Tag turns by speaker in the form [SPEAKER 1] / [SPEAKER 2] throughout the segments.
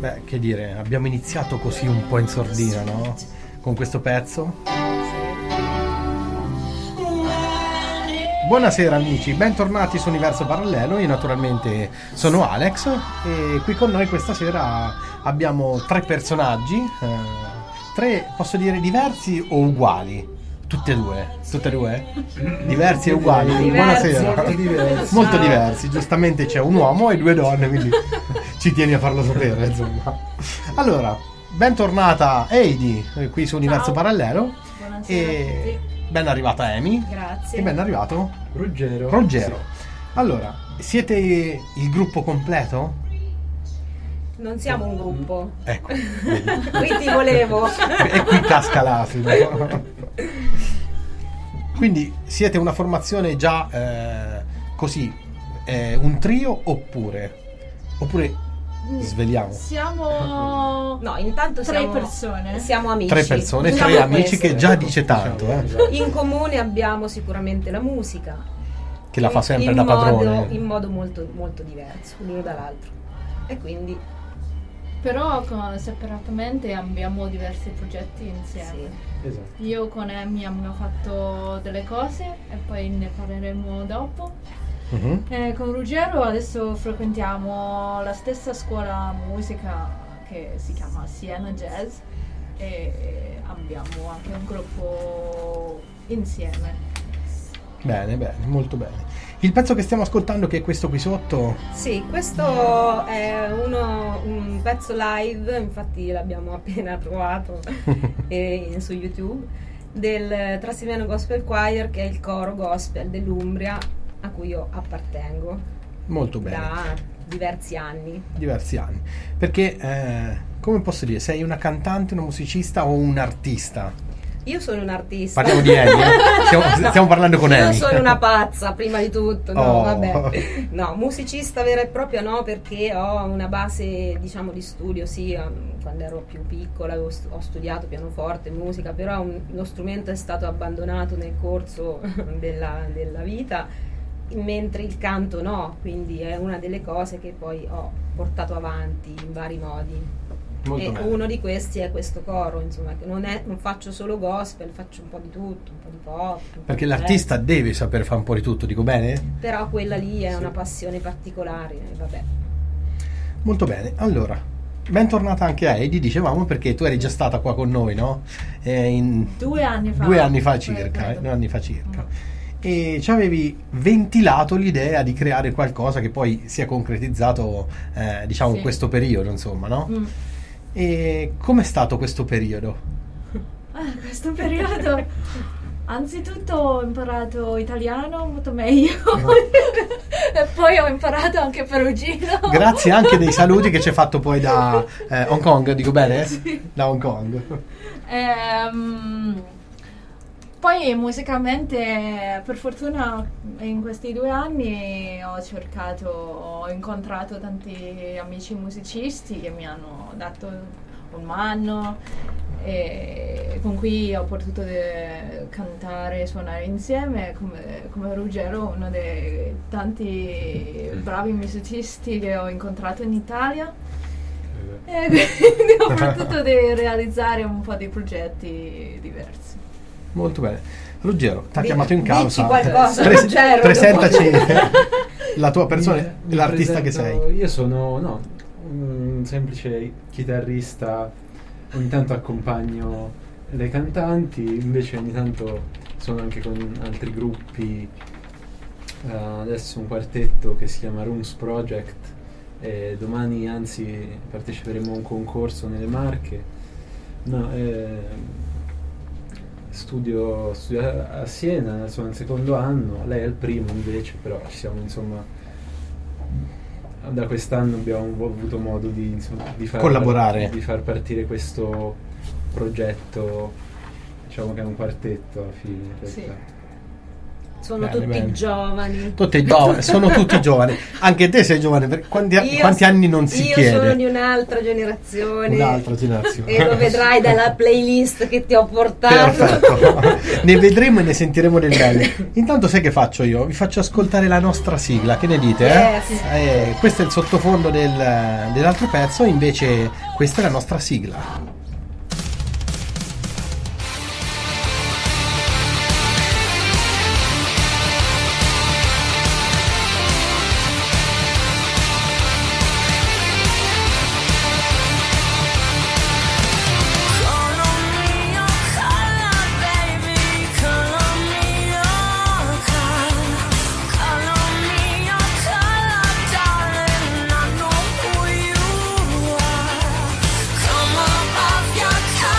[SPEAKER 1] Beh, che dire, abbiamo iniziato così un po' in sordina, no? Con questo pezzo. Buonasera amici, bentornati su Universo Parallelo. Io naturalmente sono Alex e qui con noi questa sera abbiamo tre personaggi, tre, posso dire, diversi o uguali? Tutte e due? Diversi e uguali?
[SPEAKER 2] Diversi.
[SPEAKER 1] Buonasera. Molto diversi, giustamente c'è un uomo e due donne, quindi ci tieni a farlo sapere, insomma. Allora, bentornata Heidi qui su Universo Parallelo.
[SPEAKER 2] Buonasera
[SPEAKER 1] E
[SPEAKER 2] a tutti.
[SPEAKER 1] ben arrivata Amy.
[SPEAKER 2] Grazie.
[SPEAKER 1] E ben arrivato
[SPEAKER 3] Ruggero.
[SPEAKER 1] Sì. Allora, siete il gruppo completo?
[SPEAKER 2] Non siamo un gruppo.
[SPEAKER 1] Ecco, vedi.
[SPEAKER 2] Qui ti volevo.
[SPEAKER 1] E qui casca l'asino. Quindi siete una formazione già così, un trio oppure sveliamo?
[SPEAKER 4] Siamo
[SPEAKER 2] No, intanto
[SPEAKER 4] tre
[SPEAKER 2] siamo
[SPEAKER 4] persone.
[SPEAKER 2] Siamo amici.
[SPEAKER 1] Tre persone,
[SPEAKER 2] Diciamo
[SPEAKER 1] tre amici
[SPEAKER 2] questo.
[SPEAKER 1] che già dice tanto,
[SPEAKER 2] In comune abbiamo sicuramente la musica.
[SPEAKER 1] che la fa sempre
[SPEAKER 2] in
[SPEAKER 1] da
[SPEAKER 2] modo-
[SPEAKER 1] padrone.
[SPEAKER 2] In modo molto, molto diverso l'uno dall'altro. E quindi
[SPEAKER 4] Però separatamente abbiamo diversi progetti insieme.
[SPEAKER 2] sì.
[SPEAKER 3] Esatto.
[SPEAKER 4] Io con Amy abbiamo fatto delle cose e poi ne parleremo dopo.
[SPEAKER 1] Mhm.
[SPEAKER 4] Con Ruggero adesso frequentiamo la stessa scuola musica che si chiama Siena Jazz e abbiamo anche un gruppo insieme.
[SPEAKER 1] Bene, molto bene. Il pezzo che stiamo ascoltando, che è questo qui sotto,
[SPEAKER 2] Sì, questo è un pezzo live, infatti l'abbiamo appena trovato su YouTube, del Transilvano Gospel Choir, che è il coro gospel dell'Umbria a cui io appartengo
[SPEAKER 1] molto bene.
[SPEAKER 2] da diversi anni.
[SPEAKER 1] Diversi anni. Perché, come posso dire, sei una cantante, una musicista o un artista?
[SPEAKER 2] Io sono un artista.
[SPEAKER 1] Parliamo di Amy, stiamo parlando con
[SPEAKER 2] Io
[SPEAKER 1] Amy.
[SPEAKER 2] sono una pazza, prima di tutto, no,
[SPEAKER 1] Oh.
[SPEAKER 2] vabbè. No, musicista vera e propria no, perché ho una base, diciamo, di studio, sì, quando ero più piccola ho studiato pianoforte, musica, però lo strumento è stato abbandonato nel corso della vita, mentre il canto no, quindi è una delle cose che poi ho portato avanti in vari modi.
[SPEAKER 1] Molto
[SPEAKER 2] E
[SPEAKER 1] bene.
[SPEAKER 2] uno di questi è questo coro, insomma, che non faccio solo gospel, faccio un po' di tutto, un po' di pop. un po'
[SPEAKER 1] Perché
[SPEAKER 2] di
[SPEAKER 1] l'artista
[SPEAKER 2] jazz.
[SPEAKER 1] deve saper fare un po' di tutto, dico bene?
[SPEAKER 2] Però quella lì è una passione particolare, vabbè.
[SPEAKER 1] Molto bene. Allora, bentornata anche a Heidi, dicevamo, perché tu eri già stata qua con noi, no?
[SPEAKER 4] 2 anni fa.
[SPEAKER 1] 2 anni fa circa,
[SPEAKER 4] credo.
[SPEAKER 1] 2 anni fa circa. E ci avevi ventilato l'idea di creare qualcosa che poi si è concretizzato, diciamo,
[SPEAKER 4] Sì.
[SPEAKER 1] in questo periodo, insomma, no?
[SPEAKER 4] Mm.
[SPEAKER 1] E com'è stato questo periodo?
[SPEAKER 4] Questo periodo anzitutto ho imparato italiano molto meglio e poi ho imparato anche perugino.
[SPEAKER 1] Grazie anche dei saluti che ci hai fatto poi da Hong Kong, dico bene?
[SPEAKER 4] Sì.
[SPEAKER 1] Da Hong Kong.
[SPEAKER 4] Poi musicalmente, per fortuna, in questi 2 anni ho incontrato tanti amici musicisti che mi hanno dato un mano e con cui ho potuto cantare e suonare insieme, come Ruggero, uno dei tanti bravi musicisti che ho incontrato in Italia. E quindi ho potuto realizzare un po' di progetti diversi.
[SPEAKER 1] Molto bene. Ruggero, ti ha chiamato in
[SPEAKER 2] Dici
[SPEAKER 1] causa.
[SPEAKER 2] qualcosa, Ruggero.
[SPEAKER 1] Presentaci la tua persona,
[SPEAKER 3] Mi
[SPEAKER 1] l'artista che
[SPEAKER 3] presento-
[SPEAKER 1] sei.
[SPEAKER 3] Io sono un semplice chitarrista, ogni tanto accompagno le cantanti, invece ogni tanto sono anche con altri gruppi, adesso un quartetto che si chiama Rooms Project e domani anzi parteciperemo a un concorso nelle Marche. Studio a Siena, sono al secondo anno, lei è al primo invece, però ci siamo, insomma, da quest'anno abbiamo avuto modo di far
[SPEAKER 1] Collaborare.
[SPEAKER 3] di far partire questo progetto, diciamo che è un quartetto alla fine in
[SPEAKER 4] Sì.
[SPEAKER 3] realtà.
[SPEAKER 2] Sono
[SPEAKER 1] Bene,
[SPEAKER 2] tutti
[SPEAKER 1] bene.
[SPEAKER 2] giovani.
[SPEAKER 1] Tutti giovani, sono tutti giovani. Anche te sei giovane, quanti anni non si
[SPEAKER 2] io
[SPEAKER 1] chiede?
[SPEAKER 2] sono di un'altra generazione.
[SPEAKER 1] Un'altra generazione.
[SPEAKER 2] E lo vedrai dalla playlist che ti ho portato.
[SPEAKER 1] Perfetto. Ne vedremo e ne sentiremo del belle. Intanto sai che faccio io? Vi faccio ascoltare la nostra sigla, che ne dite?
[SPEAKER 2] Yes.
[SPEAKER 1] Questo è il sottofondo dell'altro pezzo, invece questa è la nostra sigla.
[SPEAKER 5] Come above your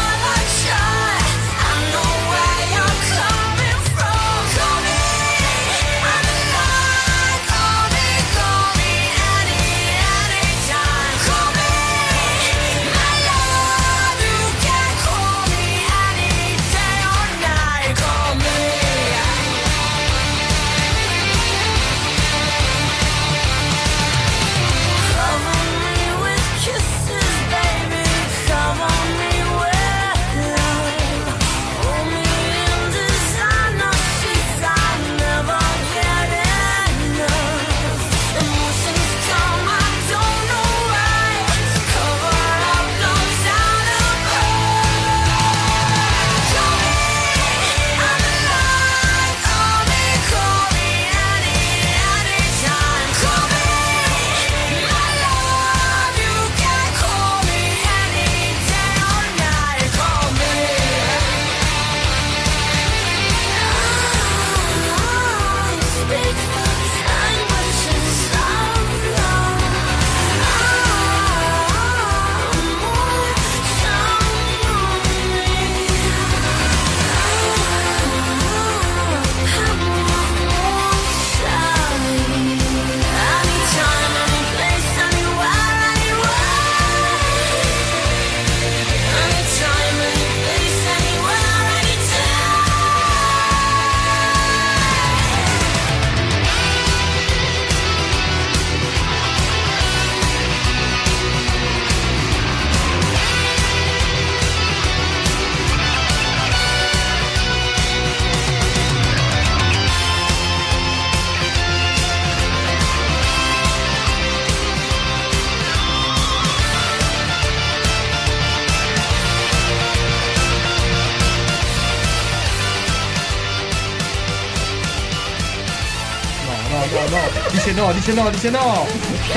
[SPEAKER 1] dice no.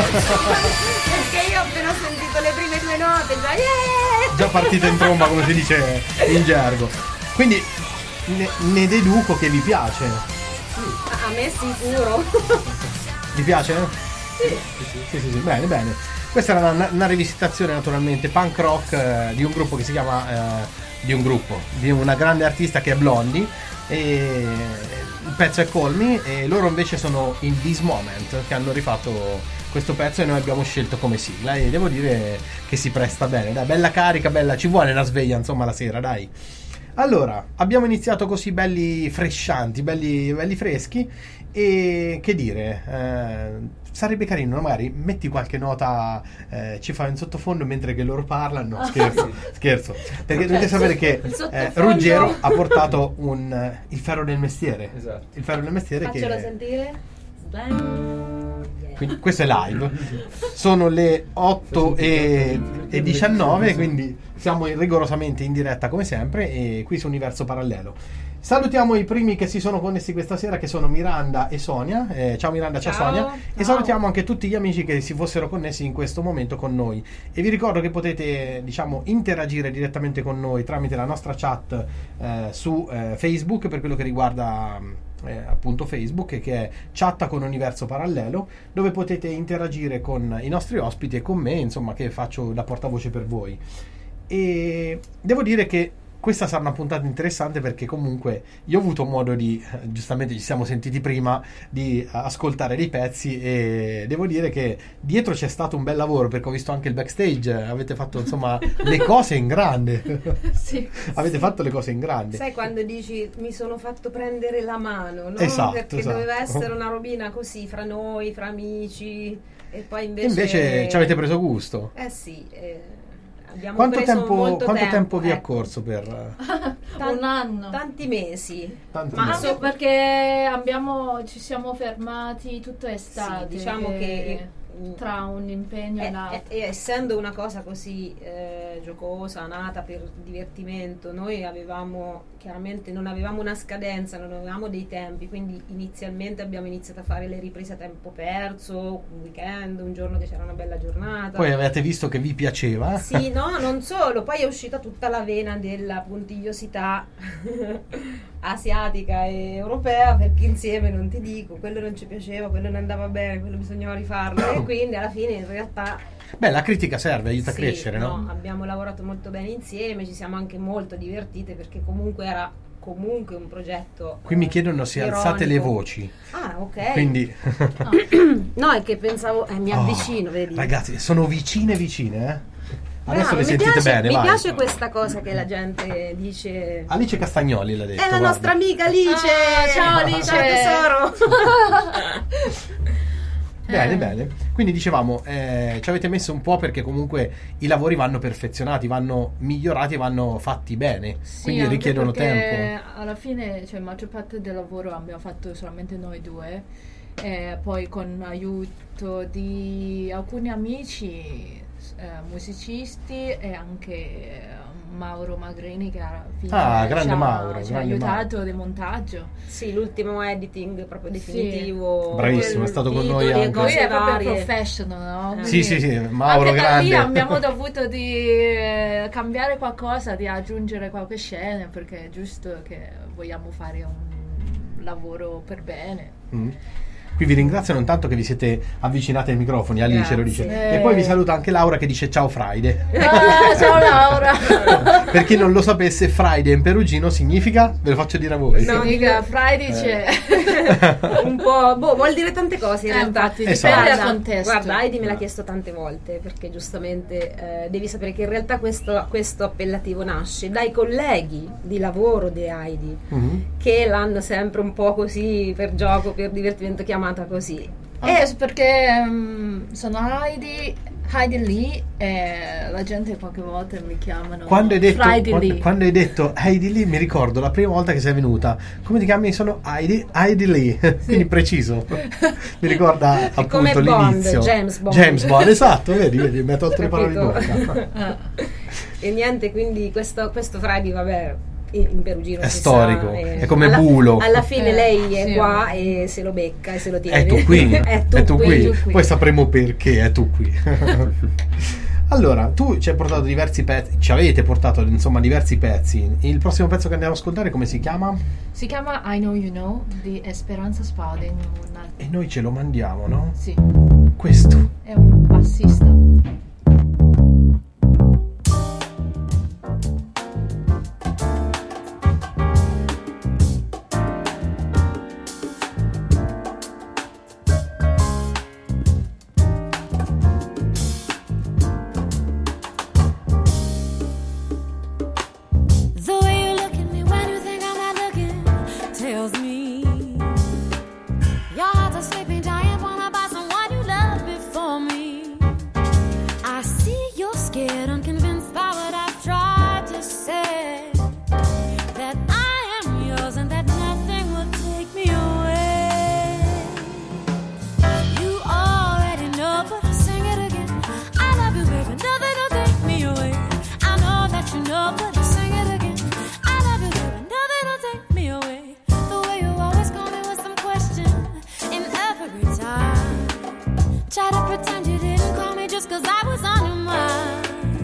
[SPEAKER 2] Perché io ho appena sentito le prime due note, già yeah!
[SPEAKER 1] Già partita in tromba, come si dice in gergo. Quindi ne deduco che vi piace.
[SPEAKER 2] A me sicuro.
[SPEAKER 1] Vi piace? Sì. Bene. Questa era una rivisitazione naturalmente punk rock di un gruppo che si chiama di una grande artista che è Blondie, e il pezzo è Call Me, e loro invece sono in This Moment, che hanno rifatto questo pezzo e noi abbiamo scelto come sigla, e devo dire che si presta bene, dai, bella carica, bella, ci vuole una sveglia insomma la sera, dai. Allora, abbiamo iniziato così belli frescianti, belli freschi, e che dire, sarebbe carino, magari metti qualche nota, ci fai in sottofondo mentre che loro parlano. No, scherzo, perché dovete sapere che Ruggero ha portato il ferro del mestiere.
[SPEAKER 3] Esatto.
[SPEAKER 1] Il ferro del mestiere.
[SPEAKER 2] Faccelo
[SPEAKER 1] che
[SPEAKER 2] sentire.
[SPEAKER 1] quindi questo è live. Sono le 8:19, quindi siamo rigorosamente in diretta come sempre, e qui su Universo Parallelo. Salutiamo i primi che si sono connessi questa sera, che sono Miranda e Sonia. Ciao Miranda, ciao Sonia. E salutiamo anche tutti gli amici che si fossero connessi in questo momento con noi. E vi ricordo che potete, interagire direttamente con noi tramite la nostra chat su Facebook, per quello che riguarda appunto Facebook, che è Chatta con Universo Parallelo, dove potete interagire con i nostri ospiti e con me, insomma, che faccio da portavoce per voi. E devo dire che questa sarà una puntata interessante perché comunque io ho avuto modo di, giustamente ci siamo sentiti prima, di ascoltare dei pezzi e devo dire che dietro c'è stato un bel lavoro, perché ho visto anche il backstage, avete fatto insomma le cose in grande.
[SPEAKER 4] Sì.
[SPEAKER 1] Avete fatto le cose in grande.
[SPEAKER 2] Sai quando dici mi sono fatto prendere la mano, no?
[SPEAKER 1] Esatto,
[SPEAKER 2] Perché
[SPEAKER 1] esatto.
[SPEAKER 2] doveva essere una robina così fra noi, fra amici, e poi
[SPEAKER 1] E
[SPEAKER 2] invece
[SPEAKER 1] invece ci avete preso gusto.
[SPEAKER 2] sì, abbiamo
[SPEAKER 1] Quanto
[SPEAKER 2] preso
[SPEAKER 1] tempo,
[SPEAKER 2] molto
[SPEAKER 1] quanto vi ha
[SPEAKER 2] ecco.
[SPEAKER 1] corso per
[SPEAKER 4] Un anno.
[SPEAKER 2] Tanti mesi.
[SPEAKER 1] tanti
[SPEAKER 4] Ma
[SPEAKER 1] mesi?
[SPEAKER 4] anche perché ci siamo fermati tutta estate.
[SPEAKER 2] Sì, diciamo che
[SPEAKER 4] tra un impegno e l'altro.
[SPEAKER 2] e essendo una cosa così giocosa, nata per divertimento, noi chiaramente non avevamo una scadenza, non avevamo dei tempi, quindi inizialmente abbiamo iniziato a fare le riprese a tempo perso, un weekend, un giorno che c'era una bella giornata.
[SPEAKER 1] Poi avete visto che vi piaceva?
[SPEAKER 2] Sì, no, non solo, poi è uscita tutta la vena della puntigliosità asiatica e europea, perché insieme non ti dico, quello non ci piaceva, quello non andava bene, quello bisognava rifarlo e quindi alla fine in realtà
[SPEAKER 1] Beh, la critica serve, aiuta
[SPEAKER 2] sì,
[SPEAKER 1] a crescere, no?
[SPEAKER 2] abbiamo lavorato molto bene insieme, ci siamo anche molto divertite perché comunque era un progetto
[SPEAKER 1] Qui mi chiedono se alzate le
[SPEAKER 2] ironico.
[SPEAKER 1] voci.
[SPEAKER 2] Ah, ok.
[SPEAKER 1] Quindi
[SPEAKER 2] No, è che pensavo mi
[SPEAKER 1] Oh,
[SPEAKER 2] avvicino, vedi.
[SPEAKER 1] ragazzi, sono vicine, eh? Adesso
[SPEAKER 2] Bravo,
[SPEAKER 1] le sentite
[SPEAKER 2] piace,
[SPEAKER 1] bene,
[SPEAKER 2] mi
[SPEAKER 1] vai.
[SPEAKER 2] piace questa cosa che la gente dice.
[SPEAKER 1] Alice Castagnoli l'ha detto.
[SPEAKER 2] È la
[SPEAKER 1] guarda.
[SPEAKER 2] nostra amica Alice!
[SPEAKER 4] Ah, ciao, Alice!
[SPEAKER 2] Ciao, tesoro!
[SPEAKER 1] Bene, bene. Quindi dicevamo, ci avete messo un po' perché comunque i lavori vanno perfezionati, vanno migliorati e vanno fatti bene.
[SPEAKER 4] Sì,
[SPEAKER 1] quindi
[SPEAKER 4] anche
[SPEAKER 1] richiedono
[SPEAKER 4] perché
[SPEAKER 1] tempo.
[SPEAKER 4] alla fine, cioè, maggior parte del lavoro abbiamo fatto solamente noi due, e poi con l'aiuto di alcuni amici musicisti e anche Mauro Magrini che alla fine
[SPEAKER 1] Grande
[SPEAKER 4] ci ha
[SPEAKER 1] grande
[SPEAKER 4] aiutato nel montaggio.
[SPEAKER 2] Sì, l'ultimo editing proprio definitivo.
[SPEAKER 1] Bravissimo, è stato con noi
[SPEAKER 2] titoli e
[SPEAKER 1] anche.
[SPEAKER 4] Lui
[SPEAKER 2] cose
[SPEAKER 4] è proprio
[SPEAKER 2] varie.
[SPEAKER 4] professional, no?
[SPEAKER 1] Sì, sì, sì, Mauro
[SPEAKER 4] anche da lì
[SPEAKER 1] grande.
[SPEAKER 4] abbiamo dovuto di cambiare qualcosa, di aggiungere qualche scena perché è giusto che vogliamo fare un lavoro per bene.
[SPEAKER 1] Mm. Qui vi ringrazio non tanto che vi siete avvicinati ai microfoni, Alice lo dice.
[SPEAKER 2] Grazie.
[SPEAKER 1] E poi vi saluta anche Laura che dice ciao Friday.
[SPEAKER 4] Ah, ciao Laura!
[SPEAKER 1] Per chi non lo sapesse, Friday in perugino significa, ve lo faccio dire a voi.
[SPEAKER 2] No,
[SPEAKER 4] Significa Friday c'è.
[SPEAKER 2] Un po', vuol dire tante cose in realtà.
[SPEAKER 4] Infatti,
[SPEAKER 1] Esatto.
[SPEAKER 4] dipende
[SPEAKER 2] Guarda,
[SPEAKER 4] dal contesto.
[SPEAKER 2] Guarda, Heidi me l'ha chiesto tante volte perché giustamente devi sapere che in realtà questo appellativo nasce dai colleghi di lavoro di Heidi
[SPEAKER 1] Mhm.
[SPEAKER 2] che l'hanno sempre un po' così per gioco, per divertimento chiamata così.
[SPEAKER 4] Anche perché sono Heidi Lee e la gente qualche volta mi chiamano
[SPEAKER 1] Quando hai detto,
[SPEAKER 4] Friday Lee.
[SPEAKER 1] quando hai detto Heidi Lee, mi ricordo la prima volta che sei venuta. Come ti chiami? Sono Heidi Lee. Quindi preciso. Mi ricorda appunto
[SPEAKER 2] come Bond,
[SPEAKER 1] l'inizio.
[SPEAKER 2] James Bond.
[SPEAKER 1] James Bond, esatto, vedi, mi ha tolto le parole di
[SPEAKER 2] Capito?
[SPEAKER 1] bocca.
[SPEAKER 4] Ah.
[SPEAKER 2] E niente, quindi questo Friday, vabbè, in perugino
[SPEAKER 1] È
[SPEAKER 2] si
[SPEAKER 1] storico,
[SPEAKER 2] sa,
[SPEAKER 1] è come bulo.
[SPEAKER 2] alla fine lei è
[SPEAKER 4] sì.
[SPEAKER 2] qua e se lo becca e se lo tiene.
[SPEAKER 1] È tu qui,
[SPEAKER 2] È
[SPEAKER 1] è tu qui.
[SPEAKER 4] tu qui.
[SPEAKER 1] Poi sapremo perché è tu qui. Allora, tu ci hai portato diversi pezzi, ci avete portato insomma diversi pezzi. Il prossimo pezzo che andiamo a ascoltare come si chiama?
[SPEAKER 4] Si chiama I Know You Know di Esperanza Spalding.
[SPEAKER 1] E noi ce lo mandiamo, no?
[SPEAKER 4] Sì,
[SPEAKER 1] Questo.
[SPEAKER 4] è un bassista.
[SPEAKER 5] The way you look at me when you think I'm not looking tells me your heart's a sleeping giant, wanna buy someone you love before me. I see you're scared, unconvinced by what I've tried to say, that I am yours and that nothing will take me away. You already know, but I'll sing it again. I love you, baby, nothing will take me away. I know that you know, but I'll sing it again. I love you, baby, nothing will take me away. The way you always call me with some question in every time. Try to pretend you didn't call me just 'cause I was on your mind.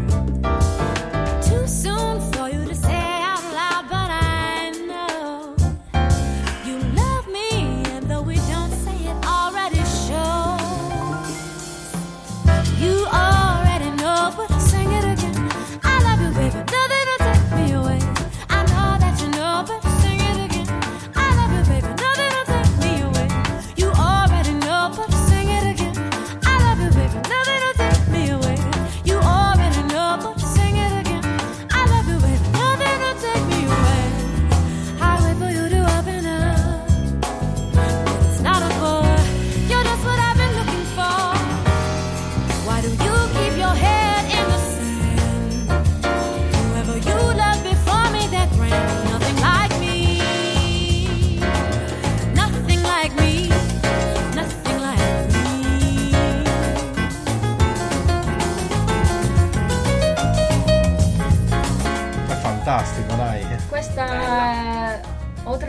[SPEAKER 5] Too soon for you to say out loud, but I know you love me, and though we don't say it, already shows. You already know, but I'll sing it again. I love you, baby, nothing will take me away.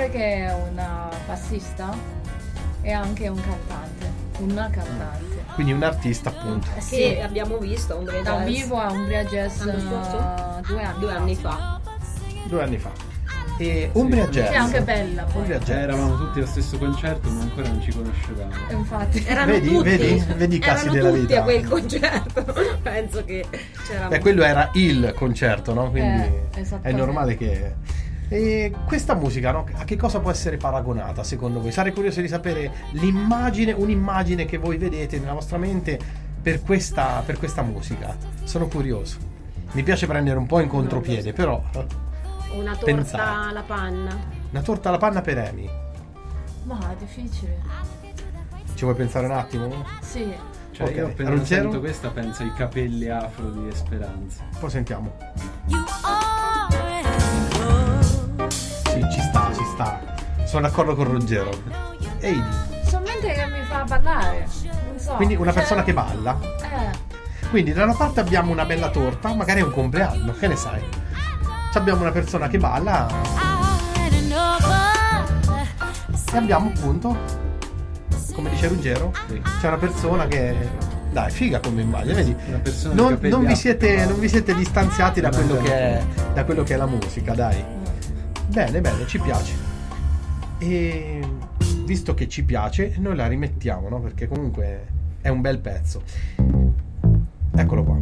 [SPEAKER 4] oltre che una bassista è anche un cantante, una cantante.
[SPEAKER 1] Quindi un artista, appunto.
[SPEAKER 2] Che abbiamo visto a Umbria
[SPEAKER 4] Dal
[SPEAKER 2] Jazz
[SPEAKER 4] vivo a Umbria Jazz
[SPEAKER 2] l'anno scorso?
[SPEAKER 4] 2 anni fa.
[SPEAKER 1] 2 anni fa. E Umbria Jazz.
[SPEAKER 4] È anche bella poi.
[SPEAKER 1] Umbria Jazz.
[SPEAKER 3] Eravamo tutti allo stesso concerto, ma ancora non ci conoscevamo.
[SPEAKER 4] Infatti.
[SPEAKER 2] erano
[SPEAKER 1] Vedi,
[SPEAKER 2] tutti,
[SPEAKER 1] vedi i casi
[SPEAKER 2] erano
[SPEAKER 1] della
[SPEAKER 2] tutti
[SPEAKER 1] vita.
[SPEAKER 2] a quel concerto. Penso che c'era
[SPEAKER 1] Beh, quello era il concerto, no? Quindi è
[SPEAKER 4] esattamente.
[SPEAKER 1] normale che... E questa musica, no? A che cosa può essere paragonata secondo voi? Sarei curioso di sapere un'immagine che voi vedete nella vostra mente per questa musica. Sono curioso. Mi piace prendere un po' in contropiede, però
[SPEAKER 2] una torta
[SPEAKER 1] pensate.
[SPEAKER 2] alla panna.
[SPEAKER 1] Una torta alla panna per Amy.
[SPEAKER 4] Ma è difficile.
[SPEAKER 1] Ci vuoi pensare un attimo?
[SPEAKER 4] Sì.
[SPEAKER 3] Cioè,
[SPEAKER 1] Ok,
[SPEAKER 3] io appena
[SPEAKER 1] Ruggero?
[SPEAKER 3] sento questa penso ai capelli afro di Esperanza.
[SPEAKER 1] Poi sentiamo.
[SPEAKER 5] You already know.
[SPEAKER 1] Sì, ci sta. Sono d'accordo con Ruggero. Ehi,
[SPEAKER 4] Solamente che mi fa ballare. Non so.
[SPEAKER 1] quindi una
[SPEAKER 4] Cioè,
[SPEAKER 1] persona che balla. Quindi da una parte abbiamo una bella torta, magari è un compleanno, che ne sai? Abbiamo una persona che balla
[SPEAKER 5] I already know, but
[SPEAKER 1] e abbiamo appunto, come dice Ruggero,
[SPEAKER 3] Sì.
[SPEAKER 1] c'è una persona che... Dai, figa come immagine, vedi?
[SPEAKER 3] Una persona di
[SPEAKER 1] Non
[SPEAKER 3] capelli
[SPEAKER 1] vi
[SPEAKER 3] afro.
[SPEAKER 1] siete distanziati da
[SPEAKER 3] No,
[SPEAKER 1] quello
[SPEAKER 3] no.
[SPEAKER 1] che è la musica, dai. Bene, ci piace. E visto che ci piace, noi la rimettiamo, no? Perché comunque è un bel pezzo. Eccolo qua.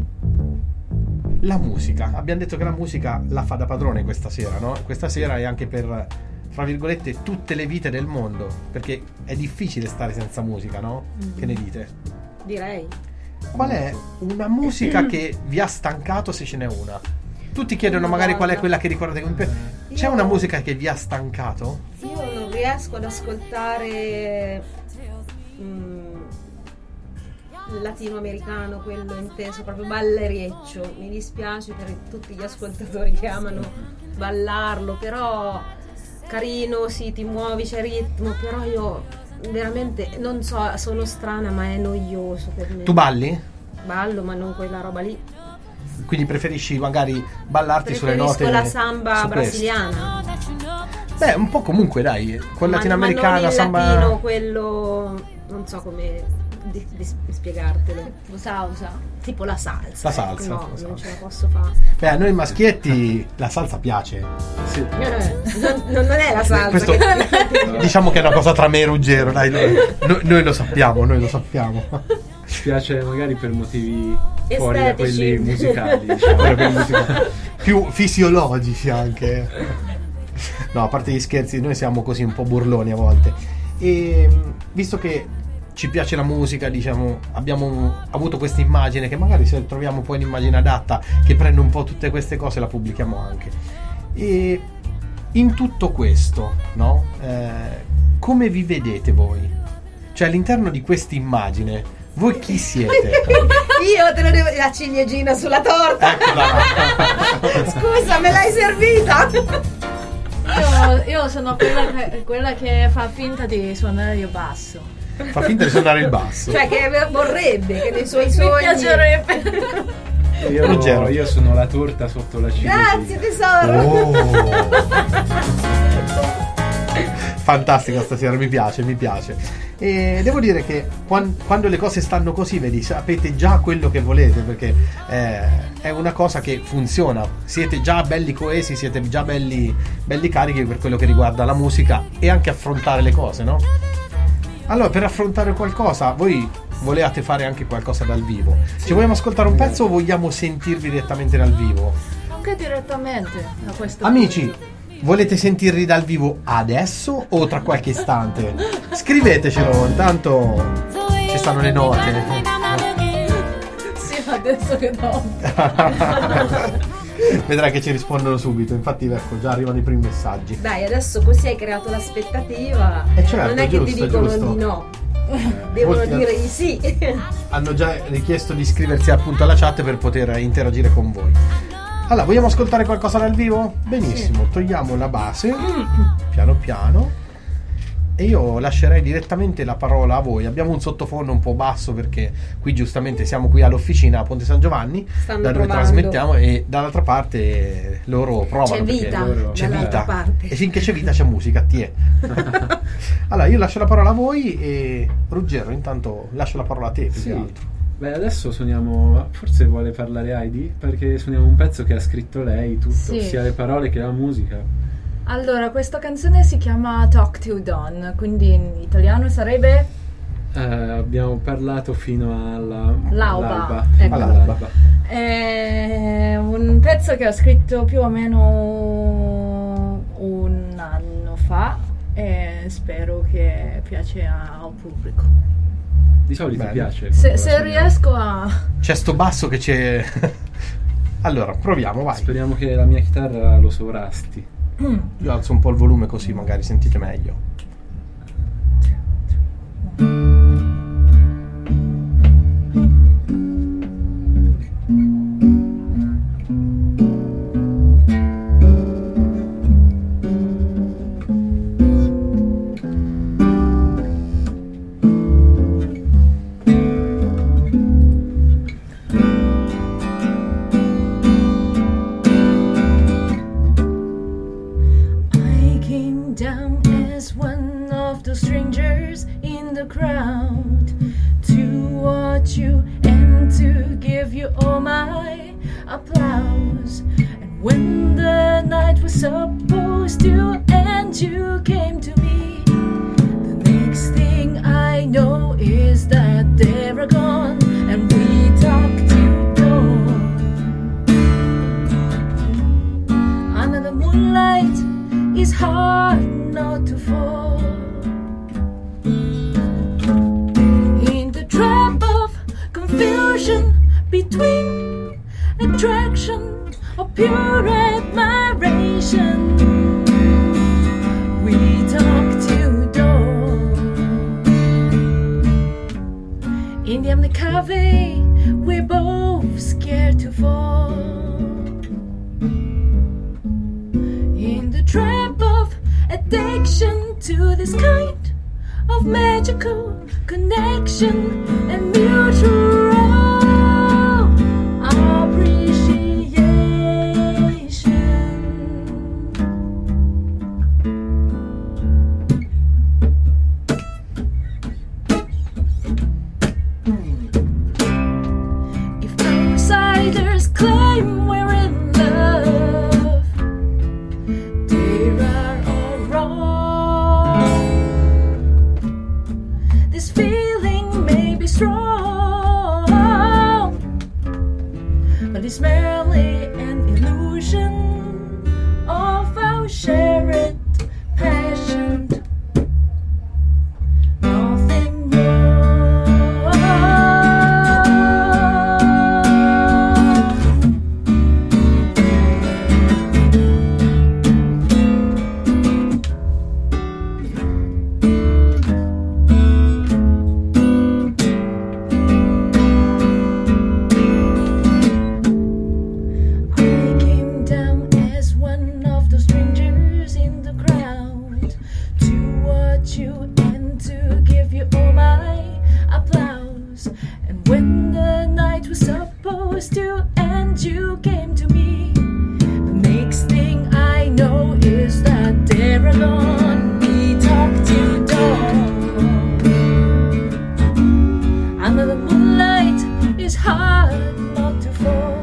[SPEAKER 1] La musica. Abbiamo detto che la musica la fa da padrone questa sera, no? Questa sera è anche per, fra virgolette, tutte le vite del mondo. Perché è difficile stare senza musica, no? Che ne dite?
[SPEAKER 2] Direi.
[SPEAKER 1] Qual è una musica che vi ha stancato, se ce n'è una? Tutti chiedono magari qual è quella che ricordate. C'è una musica che vi ha stancato?
[SPEAKER 2] Io non riesco ad ascoltare latinoamericano, quello inteso proprio ballerieccio. Mi dispiace per tutti gli ascoltatori che amano ballarlo, però carino, sì, ti muovi, c'è ritmo, però io veramente non so, sono strana, ma è noioso per me.
[SPEAKER 1] Tu balli?
[SPEAKER 2] Ballo, ma non quella roba lì.
[SPEAKER 1] Quindi preferisci magari ballarti sulle note
[SPEAKER 2] la samba
[SPEAKER 1] su queste?
[SPEAKER 2] brasiliana.
[SPEAKER 1] Beh, un po' comunque, dai, quella latinoamericana,
[SPEAKER 2] ma non il
[SPEAKER 1] samba...
[SPEAKER 2] latino, quello non so come di spiegartelo.
[SPEAKER 4] Salsa.
[SPEAKER 2] Tipo la salsa.
[SPEAKER 1] La salsa,
[SPEAKER 2] No,
[SPEAKER 1] la
[SPEAKER 2] non
[SPEAKER 1] salsa.
[SPEAKER 2] ce la posso fare.
[SPEAKER 1] Beh, a noi maschietti la salsa piace.
[SPEAKER 3] Sì.
[SPEAKER 2] Non è la salsa.
[SPEAKER 1] Questo- Diciamo che è una cosa tra me e Ruggero, dai, noi lo sappiamo,
[SPEAKER 3] Ci piace magari per motivi fuori da
[SPEAKER 2] Estetici.
[SPEAKER 3] quelli musicali, diciamo.
[SPEAKER 1] Ora per musica. Più fisiologici anche. No, a parte gli scherzi, noi siamo così un po' burloni a volte. E visto che ci piace la musica, diciamo, abbiamo avuto questa immagine che magari se troviamo poi un'immagine adatta che prende un po' tutte queste cose, la pubblichiamo anche. E in tutto questo, no? Come vi vedete voi? Cioè all'interno di questa immagine, voi chi siete?
[SPEAKER 2] Io te lo devo. La ciliegina sulla torta.
[SPEAKER 1] Eccola là.
[SPEAKER 2] Scusa, me l'hai servita?
[SPEAKER 4] Io sono quella che fa finta di suonare il basso.
[SPEAKER 1] Fa finta di suonare il basso.
[SPEAKER 2] Cioè, che vorrebbe che nei suoi
[SPEAKER 4] Mi
[SPEAKER 2] sogni.
[SPEAKER 4] piacerebbe.
[SPEAKER 1] Ruggero.
[SPEAKER 3] Io sono la torta sotto la ciliegina.
[SPEAKER 2] Grazie, tesoro.
[SPEAKER 1] Oh. Fantastica stasera, mi piace. E devo dire che quando le cose stanno così, vedi, sapete già quello che volete, perché è una cosa che funziona. Siete già belli coesi, siete già belli carichi per quello che riguarda la musica e anche affrontare le cose, no? Allora, per affrontare qualcosa, voi volevate fare anche qualcosa dal vivo. Ci vogliamo ascoltare un pezzo o vogliamo sentirvi direttamente dal vivo?
[SPEAKER 4] Anche direttamente a questo
[SPEAKER 1] Amici,
[SPEAKER 4] punto.
[SPEAKER 1] volete sentirli dal vivo adesso o tra qualche istante? Scrivetecelo, intanto ci stanno le note.
[SPEAKER 4] Sì, adesso che no.
[SPEAKER 1] Vedrai che ci rispondono subito. Infatti, ecco, già arrivano i primi messaggi.
[SPEAKER 2] Dai, adesso così hai creato l'aspettativa.
[SPEAKER 1] Certo,
[SPEAKER 2] non è che ti
[SPEAKER 1] giusto,
[SPEAKER 2] dicono
[SPEAKER 1] giusto.
[SPEAKER 2] di no. Devono
[SPEAKER 1] Molti-
[SPEAKER 2] dire di sì.
[SPEAKER 1] Hanno già richiesto di iscriversi appunto alla chat per poter interagire con voi. Allora, vogliamo ascoltare qualcosa dal vivo? Benissimo, togliamo la base piano piano E io lascerei direttamente la parola a voi. Abbiamo un sottofondo un po' basso perché qui giustamente siamo qui all'officina a Ponte San Giovanni,
[SPEAKER 2] Stanno
[SPEAKER 1] da dove
[SPEAKER 2] provando.
[SPEAKER 1] trasmettiamo, e dall'altra parte loro provano.
[SPEAKER 2] C'è
[SPEAKER 1] perché
[SPEAKER 2] vita
[SPEAKER 1] c'è
[SPEAKER 2] dall'altra
[SPEAKER 1] vita.
[SPEAKER 2] parte.
[SPEAKER 1] E finché c'è vita c'è musica, Allora io lascio la parola a voi e Ruggero, intanto lascio la parola a te più che altro.
[SPEAKER 3] Beh, adesso suoniamo, forse vuole parlare Heidi, perché suoniamo un pezzo che ha scritto lei tutto,
[SPEAKER 4] Sì.
[SPEAKER 3] sia le parole che la musica.
[SPEAKER 4] Allora, questa canzone si chiama Talk to Dawn, quindi in italiano sarebbe
[SPEAKER 3] Abbiamo parlato fino
[SPEAKER 4] L'alba.
[SPEAKER 3] Fino
[SPEAKER 4] Ecco.
[SPEAKER 3] all'alba.
[SPEAKER 4] È un pezzo che ho scritto più o meno un anno fa e spero che piace al pubblico.
[SPEAKER 3] Di solito
[SPEAKER 1] Bene.
[SPEAKER 3] piace.
[SPEAKER 4] Se
[SPEAKER 3] quando la suoniamo.
[SPEAKER 4] riesco a...
[SPEAKER 1] C'è sto basso che c'è. Allora, proviamo, vai.
[SPEAKER 3] Speriamo che la mia chitarra lo sovrasti.
[SPEAKER 1] Io alzo un po' il volume così magari sentite meglio.
[SPEAKER 4] I came down as one of the strangers in the crowd to watch you and to give you all my applause. And when the night was supposed to end, you came to me. The next thing I know is that they're gone, and we talked to dawn. Under the moonlight, it's hard not to fall in the trap of confusion between attraction or pure admiration. We talk to dawn. In the empty cafe, we're both scared to fall in the trap of addiction to this kind of magical connection and mutual appreciation. If outsiders claim we're in love, they are all wrong. This feeling may be strong, but it's merely an illusion of our shared passion. Nothing more. I came down as one of the strangers in the crowd to watch you and to give you all my applause. And when the night was supposed to end, you came to me. The next thing I know is that they're alone. We talked to dawn. Under the moonlight, it's hard not to fall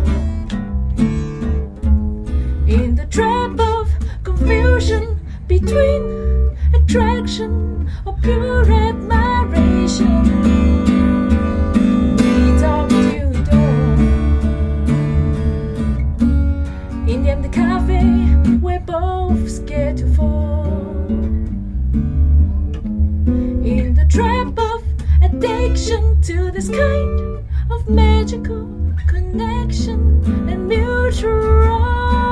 [SPEAKER 4] in the trap of confusion between attraction or pure admiration. We talk to dawn. In the empty cafe, we're both scared to fall in the trap of addiction to this kind of magical connection and mutual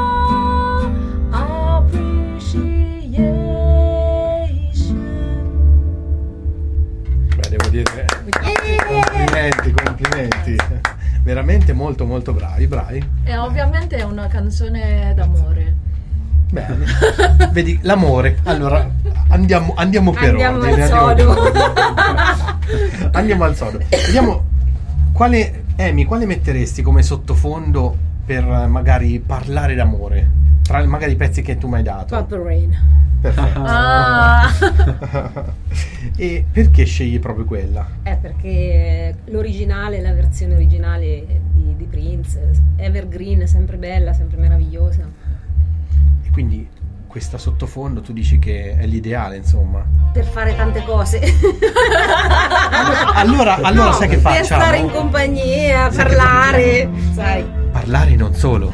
[SPEAKER 4] appreciation.
[SPEAKER 1] Beh, devo dire complimenti. Veramente molto molto bravi.
[SPEAKER 4] E ovviamente è una canzone d'amore.
[SPEAKER 1] Bene. Vedi, l'amore. Allora, Andiamo per
[SPEAKER 2] Andiamo
[SPEAKER 1] ordine.
[SPEAKER 2] al sodo.
[SPEAKER 1] Andiamo al sodo. Vediamo quale metteresti come sottofondo per magari parlare d'amore? Tra magari i pezzi che tu mi hai dato.
[SPEAKER 2] Purple Rain.
[SPEAKER 1] Perfetto.
[SPEAKER 4] Ah.
[SPEAKER 1] E perché scegli proprio quella?
[SPEAKER 2] Perché l'originale, la versione originale di Prince, evergreen, sempre bella, sempre meravigliosa.
[SPEAKER 1] E quindi questa sottofondo tu dici che è l'ideale, insomma.
[SPEAKER 2] Per fare tante cose.
[SPEAKER 1] Allora
[SPEAKER 2] No,
[SPEAKER 1] sai che
[SPEAKER 2] per
[SPEAKER 1] facciamo?
[SPEAKER 2] stare in compagnia,
[SPEAKER 1] Sai che
[SPEAKER 2] parlare, sai.
[SPEAKER 1] Parlare non solo.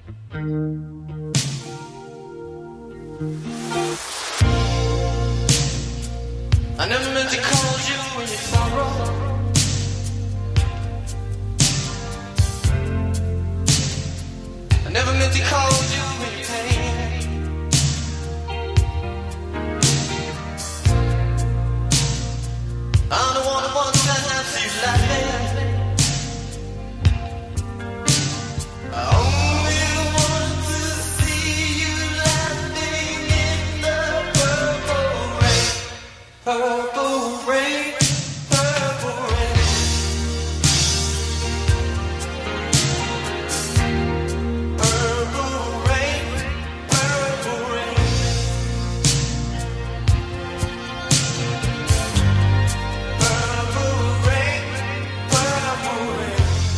[SPEAKER 6] I never meant to cause you any sorrow. I never meant to cause you any pain. I'm the one who wants to have you laughing. I only want to see you laughing in the purple rain. Purple rain, purple rain. Purple rain, purple rain. Purple rain, purple rain.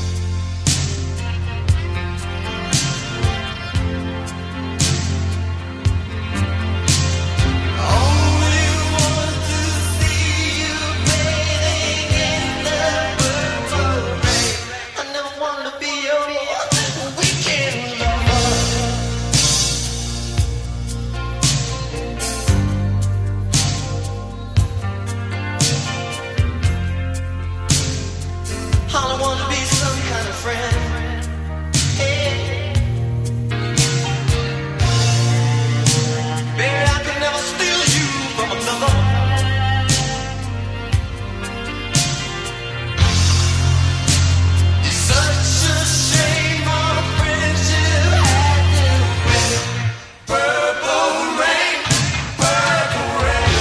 [SPEAKER 6] Only want to see you bathing in the purple rain. I never wanted to be your weekend lover. All I want to be some kind of friend. Hey. Baby, I can never steal you from another. It's such a shame our friendship had to end. Purple rain, purple rain.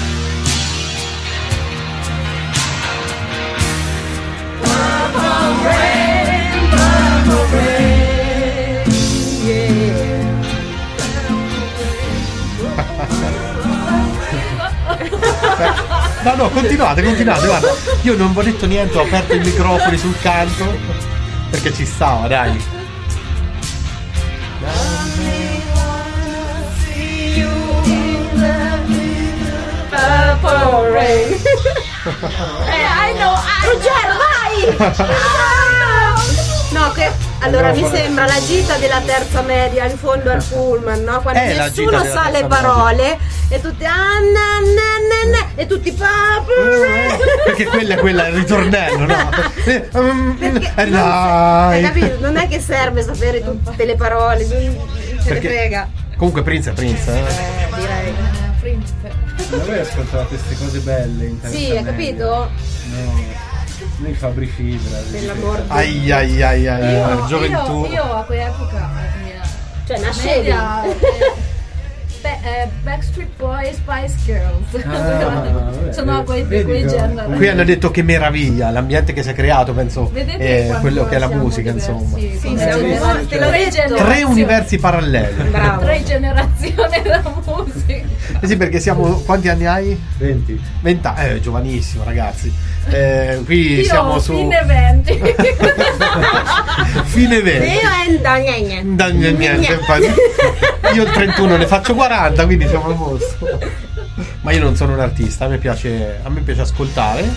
[SPEAKER 6] Purple rain, purple rain. Yeah.
[SPEAKER 1] No, continuate, guarda. Io non vi ho detto niente, ho aperto i microfoni sul canto perché ci stava, dai.
[SPEAKER 2] Purple Rain.
[SPEAKER 4] I know.
[SPEAKER 2] Ruggero, vai! No, allora mi sembra la gita della terza media in fondo al pullman, no? Quando
[SPEAKER 1] È la gita
[SPEAKER 2] nessuno
[SPEAKER 1] della
[SPEAKER 2] sa le
[SPEAKER 1] terza
[SPEAKER 2] parole e tutti e tutti Purple Rain.
[SPEAKER 1] Perché quella è il ritornello, no?
[SPEAKER 2] Perché hai
[SPEAKER 1] Dai.
[SPEAKER 2] capito? Non è che serve sapere tutte le parole, non ce ne
[SPEAKER 1] Perché-
[SPEAKER 2] frega.
[SPEAKER 1] Comunque Prince è Prince, eh?
[SPEAKER 2] Direi.
[SPEAKER 4] Principe.
[SPEAKER 3] Ma voi ascoltavate queste cose belle in terza
[SPEAKER 2] Sì, hai
[SPEAKER 3] media?
[SPEAKER 2] capito?
[SPEAKER 3] No. Noi Fabri Fibra.
[SPEAKER 2] Dell'amor.
[SPEAKER 1] Ai, gioventù.
[SPEAKER 4] Io a quell'epoca
[SPEAKER 2] Cioè nascevi.
[SPEAKER 4] Backstreet Boys, Spice Girls.
[SPEAKER 3] vabbè,
[SPEAKER 4] Sono quei
[SPEAKER 3] vedi,
[SPEAKER 4] generi.
[SPEAKER 1] Qui hanno detto che meraviglia l'ambiente che si è creato, penso,
[SPEAKER 4] Vedete quanto
[SPEAKER 1] quello che è la
[SPEAKER 4] siamo
[SPEAKER 1] musica,
[SPEAKER 4] diversi,
[SPEAKER 1] insomma.
[SPEAKER 2] Sì,
[SPEAKER 4] come
[SPEAKER 2] siamo
[SPEAKER 4] generazioni.
[SPEAKER 2] te l'ho detto.
[SPEAKER 1] Tre universi paralleli.
[SPEAKER 2] Bravo.
[SPEAKER 4] Tre generazioni della musica.
[SPEAKER 1] Eh sì, perché siamo. Quanti anni hai?
[SPEAKER 3] 20.
[SPEAKER 1] 20 anni, giovanissimo, ragazzi. Qui
[SPEAKER 4] Io
[SPEAKER 1] siamo su
[SPEAKER 4] fine 20.
[SPEAKER 1] fine 20.
[SPEAKER 2] Io è
[SPEAKER 1] Niente, infatti. Io il 31 ne faccio 40, quindi siamo a posto. Ma io non sono un artista, a me piace ascoltare.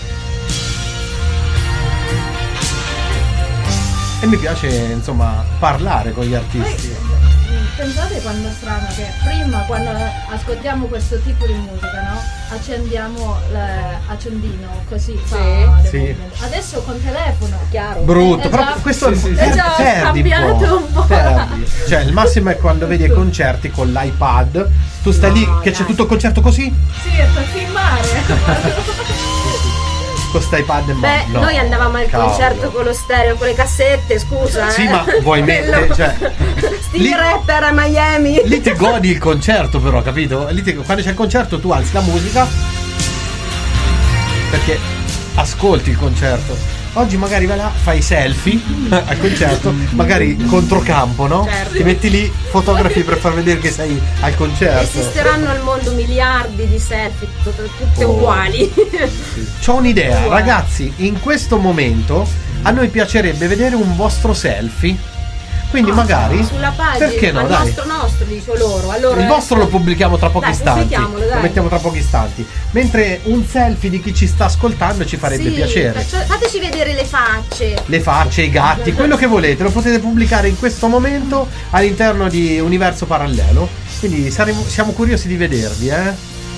[SPEAKER 1] E mi piace, insomma, parlare con gli artisti.
[SPEAKER 4] Pensate quando è strano che prima quando ascoltiamo questo tipo di musica, no? Accendiamo l'accendino così fa le
[SPEAKER 1] Sì.
[SPEAKER 4] movimenti. Adesso con telefono.
[SPEAKER 2] chiaro.
[SPEAKER 1] Brutto,
[SPEAKER 4] È
[SPEAKER 1] però
[SPEAKER 4] già-
[SPEAKER 1] questo
[SPEAKER 3] sì,
[SPEAKER 4] è già
[SPEAKER 1] perdi
[SPEAKER 4] cambiato un po'.
[SPEAKER 1] perdi. Cioè, il massimo è quando vedi ai concerti con l'iPad, tu stai lì che c'è
[SPEAKER 2] dai.
[SPEAKER 1] tutto il concerto così.
[SPEAKER 4] Sì, è per filmare.
[SPEAKER 1] sta iPad in
[SPEAKER 2] Beh,
[SPEAKER 1] mano. No.
[SPEAKER 2] noi andavamo al
[SPEAKER 1] Cavolo.
[SPEAKER 2] concerto con lo stereo, con le cassette, scusa.
[SPEAKER 1] Sì, ma vuoi mettere, cioè,
[SPEAKER 2] Stile
[SPEAKER 1] lì-
[SPEAKER 2] rapper a Miami.
[SPEAKER 1] Lì ti godi il concerto, però, capito? Quando c'è il concerto tu alzi la musica perché ascolti il concerto. Oggi magari vai là, fai selfie al concerto, magari controcampo, no?
[SPEAKER 2] Certo.
[SPEAKER 1] Ti metti lì, fotografi per far vedere che sei al concerto.
[SPEAKER 2] Esisteranno al mondo miliardi di selfie, tutte
[SPEAKER 1] Oh.
[SPEAKER 2] uguali.
[SPEAKER 1] C'ho un'idea,
[SPEAKER 2] Uguale.
[SPEAKER 1] ragazzi, in questo momento a noi piacerebbe vedere un vostro selfie. Quindi magari
[SPEAKER 2] Sulla pagina,
[SPEAKER 1] perché no,
[SPEAKER 2] al
[SPEAKER 1] dai.
[SPEAKER 2] nostro, dico loro. Allora,
[SPEAKER 1] Il vostro lo pubblichiamo tra pochi
[SPEAKER 2] Dai,
[SPEAKER 1] istanti.
[SPEAKER 2] pubblichiamolo, dai.
[SPEAKER 1] Lo mettiamo tra pochi istanti. Mentre un selfie di chi ci sta ascoltando ci farebbe
[SPEAKER 2] sì,
[SPEAKER 1] piacere.
[SPEAKER 2] fateci vedere le facce.
[SPEAKER 1] Le facce, i gatti, quello che volete, lo potete pubblicare in questo momento all'interno di Universo Parallelo. Quindi siamo curiosi di vedervi, eh.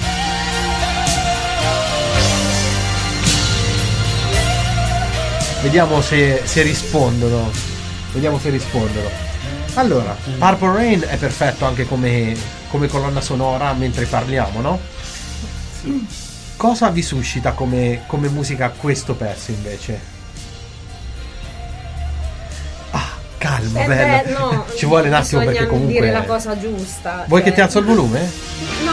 [SPEAKER 1] Vediamo se rispondono. Vediamo se rispondono. Allora, Purple Rain è perfetto anche come colonna sonora mentre parliamo, no? Cosa vi suscita come musica questo pezzo invece? Ah, calma, bello.
[SPEAKER 2] Beh, no,
[SPEAKER 1] Ci vuole un attimo
[SPEAKER 2] bisogna
[SPEAKER 1] perché comunque.
[SPEAKER 2] dire la cosa giusta.
[SPEAKER 1] Vuoi
[SPEAKER 2] cioè-
[SPEAKER 1] che ti alzo il volume?
[SPEAKER 2] No,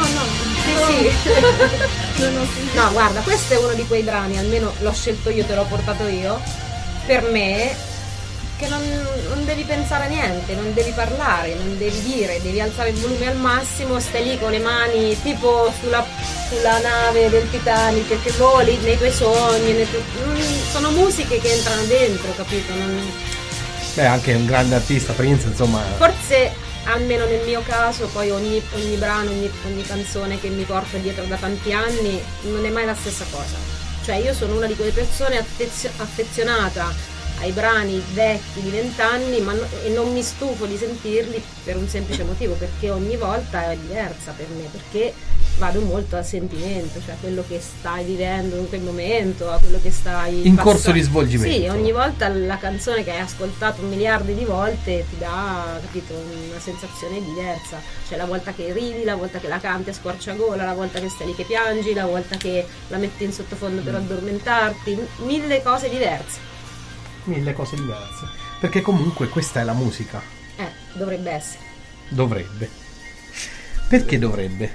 [SPEAKER 2] sì. No, guarda, questo è uno di quei brani, almeno l'ho scelto io, te l'ho portato io. Per me, che non devi pensare a niente, non devi parlare, non devi dire, devi alzare il volume al massimo, stai lì con le mani tipo sulla nave del Titanic che voli nei tuoi sogni, sono musiche che entrano dentro, capito?
[SPEAKER 1] Beh, anche un grande artista, Prince, insomma.
[SPEAKER 2] Forse, almeno nel mio caso, poi ogni brano, ogni canzone che mi porto dietro da tanti anni non è mai la stessa cosa. Cioè io sono una di quelle persone affezionata ai brani vecchi di 20 anni e non mi stufo di sentirli per un semplice motivo, perché ogni volta è diversa per me, perché vado molto a sentimento, cioè a quello che stai vivendo in quel momento, a quello che stai
[SPEAKER 1] In corso di svolgimento.
[SPEAKER 2] Sì, ogni volta la canzone che hai ascoltato miliardi di volte ti dà, capito, una sensazione diversa. Cioè la volta che ridi, la volta che la canti a squarciagola, la volta che stai lì che piangi, la volta che la metti in sottofondo per addormentarti, mille cose diverse.
[SPEAKER 1] Mille cose diverse. Perché comunque questa è la musica.
[SPEAKER 2] Dovrebbe essere.
[SPEAKER 1] Dovrebbe. Perché dovrebbe?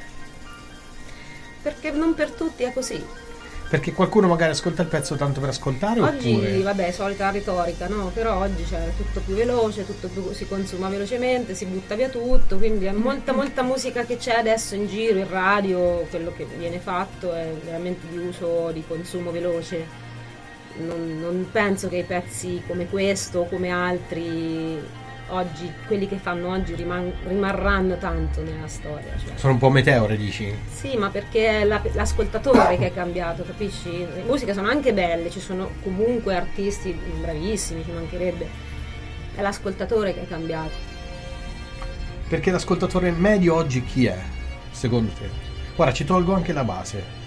[SPEAKER 2] Perché non per tutti è così.
[SPEAKER 1] Perché qualcuno magari ascolta il pezzo tanto per ascoltare
[SPEAKER 2] Oggi,
[SPEAKER 1] oppure.
[SPEAKER 2] vabbè, solita retorica, no? Però oggi c'è tutto più veloce, si consuma velocemente, si butta via tutto, quindi è molta musica che c'è adesso in giro, in radio, quello che viene fatto è veramente di uso, di consumo veloce. Non penso che i pezzi come questo o come altri oggi, quelli che fanno oggi rimarranno tanto nella storia, cioè.
[SPEAKER 1] Sono un po' meteore, dici?
[SPEAKER 2] Sì, ma perché è l'ascoltatore che è cambiato, capisci? Le musiche sono anche belle, ci sono comunque artisti bravissimi, ci mancherebbe. È l'ascoltatore che è cambiato.
[SPEAKER 1] Perché l'ascoltatore medio oggi chi è? Secondo te? Guarda, ci tolgo anche la base.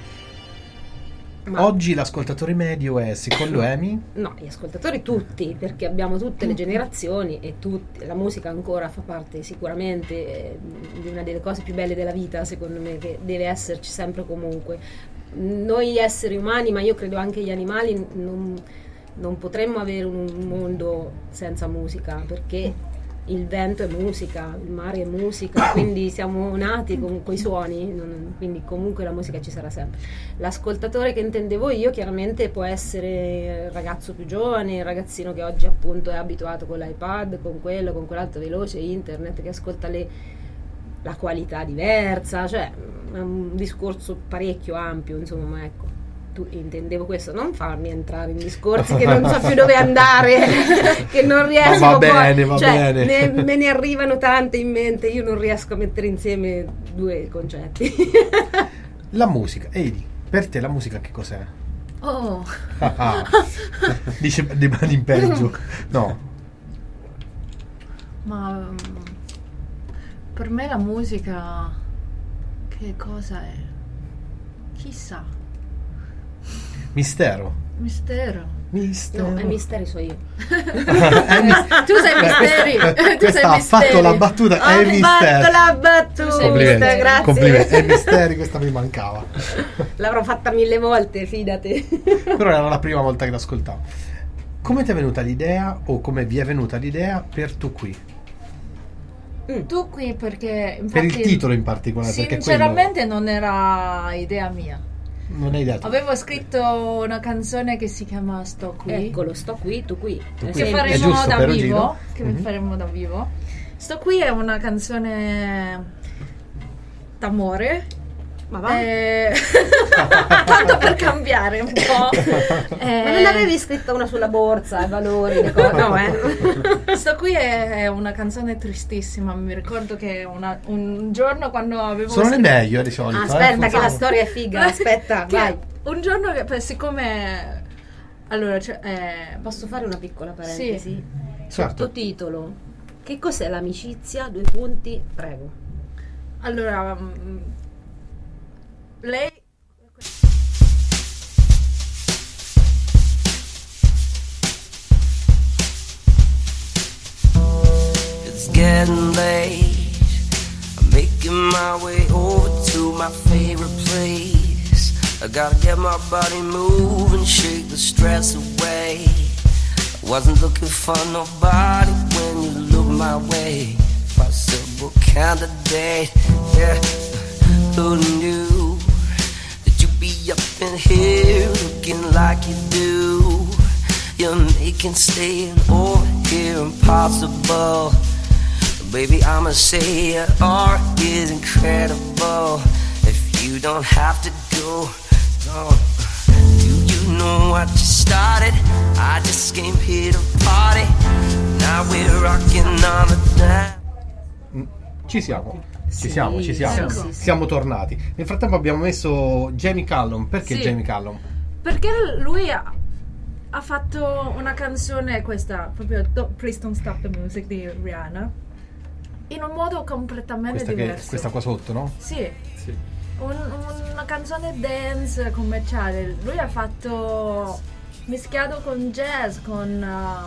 [SPEAKER 2] Ma
[SPEAKER 1] Oggi l'ascoltatore medio è, secondo Amy,
[SPEAKER 2] no, gli ascoltatori tutti, perché abbiamo tutte le generazioni e la musica ancora fa parte sicuramente di una delle cose più belle della vita, secondo me, che deve esserci sempre comunque. Noi esseri umani, ma io credo anche gli animali, non potremmo avere un mondo senza musica, perché il vento è musica, il mare è musica, quindi siamo nati con quei suoni, quindi comunque la musica ci sarà sempre. L'ascoltatore che intendevo io chiaramente può essere il ragazzo più giovane, il ragazzino che oggi appunto è abituato con l'iPad, con quello, con quell'altro veloce, internet, che ascolta la qualità diversa, cioè è un discorso parecchio ampio, insomma, ma ecco. Intendevo questo, non farmi entrare in discorsi che non so più dove andare, che non riesco
[SPEAKER 1] va bene, va
[SPEAKER 2] cioè,
[SPEAKER 1] bene.
[SPEAKER 2] me ne arrivano tante in mente, io non riesco a mettere insieme due concetti.
[SPEAKER 1] la musica. Ehi, per te la musica che cos'è?
[SPEAKER 4] Oh,
[SPEAKER 1] Dice in peggio. No.
[SPEAKER 4] ma per me la musica che cosa è? Chissà.
[SPEAKER 1] Mistero.
[SPEAKER 4] Mistero.
[SPEAKER 1] Mistero.
[SPEAKER 2] No, è misteri so io.
[SPEAKER 4] Tu sei misteri. Tu
[SPEAKER 1] Questa
[SPEAKER 4] sei
[SPEAKER 1] ha fatto
[SPEAKER 4] misteri.
[SPEAKER 1] la battuta, è
[SPEAKER 2] Ho
[SPEAKER 1] misteri.
[SPEAKER 2] fatto la battuta,
[SPEAKER 1] Complimenti,
[SPEAKER 2] grazie.
[SPEAKER 1] complimenti. È misteri, questa mi mancava.
[SPEAKER 2] L'avrò fatta 1000 volte, fidati.
[SPEAKER 1] Però era la prima volta che l'ascoltavo. Come ti è venuta l'idea o come vi è venuta l'idea per Tu Qui?
[SPEAKER 4] Tu qui perché
[SPEAKER 1] Per
[SPEAKER 4] infatti,
[SPEAKER 1] il titolo in particolare, perché
[SPEAKER 4] sinceramente non era idea mia.
[SPEAKER 1] non hai idea tu.
[SPEAKER 4] Avevo scritto una canzone che si chiama Sto qui.
[SPEAKER 2] Eccolo, sto qui, tu qui.
[SPEAKER 1] Tu
[SPEAKER 2] È
[SPEAKER 1] qui.
[SPEAKER 4] Che
[SPEAKER 2] semplice.
[SPEAKER 1] È
[SPEAKER 4] faremo
[SPEAKER 1] giusto,
[SPEAKER 4] da
[SPEAKER 1] Perugino?
[SPEAKER 4] vivo. Che
[SPEAKER 1] Mhm.
[SPEAKER 4] faremo da vivo. Sto qui è una canzone d'amore.
[SPEAKER 2] Ma va?
[SPEAKER 4] Tanto per cambiare un po'.
[SPEAKER 2] Ma non avevi scritta una sulla borsa, i valori, le cose? No,
[SPEAKER 4] Sto qui è una canzone tristissima. Mi ricordo che un giorno quando avevo
[SPEAKER 1] Sono le
[SPEAKER 4] scritto-
[SPEAKER 1] meglio di solito.
[SPEAKER 2] Aspetta, che la
[SPEAKER 1] funziona.
[SPEAKER 2] storia è figa. Aspetta,
[SPEAKER 4] che
[SPEAKER 2] vai.
[SPEAKER 4] un giorno che siccome allora
[SPEAKER 2] Posso fare una piccola parentesi?
[SPEAKER 4] Sì.
[SPEAKER 1] Certo.
[SPEAKER 2] Sottotitolo: che cos'è l'amicizia? 2 punti, prego.
[SPEAKER 4] allora lei
[SPEAKER 6] It's getting late. I'm making my way over to my favorite place. I gotta get my body moving, shake the stress away. I wasn't looking for nobody when you look my way. Possible candidate, yeah. Who knew that you'd be up in here looking like you do? You're making staying over here impossible. Baby, I'ma say your art is incredible. If you don't have to go, don't. Do you know what you started? I just came here to party. Now we're rocking on the dance.
[SPEAKER 1] Ci siamo. Ci
[SPEAKER 2] Sì,
[SPEAKER 1] siamo.
[SPEAKER 2] sì, sì.
[SPEAKER 1] Siamo tornati. Nel frattempo abbiamo messo Jamie Cullum. Perché
[SPEAKER 4] Sì.
[SPEAKER 1] Jamie Cullum?
[SPEAKER 4] perché lui ha fatto una canzone, questa proprio Please Don't Stop the Music di Rihanna, in un modo completamente diverso.
[SPEAKER 1] Questa qua sotto, no?
[SPEAKER 4] Sì,
[SPEAKER 3] Sì.
[SPEAKER 4] una canzone dance commerciale. Lui ha fatto mischiato con jazz, con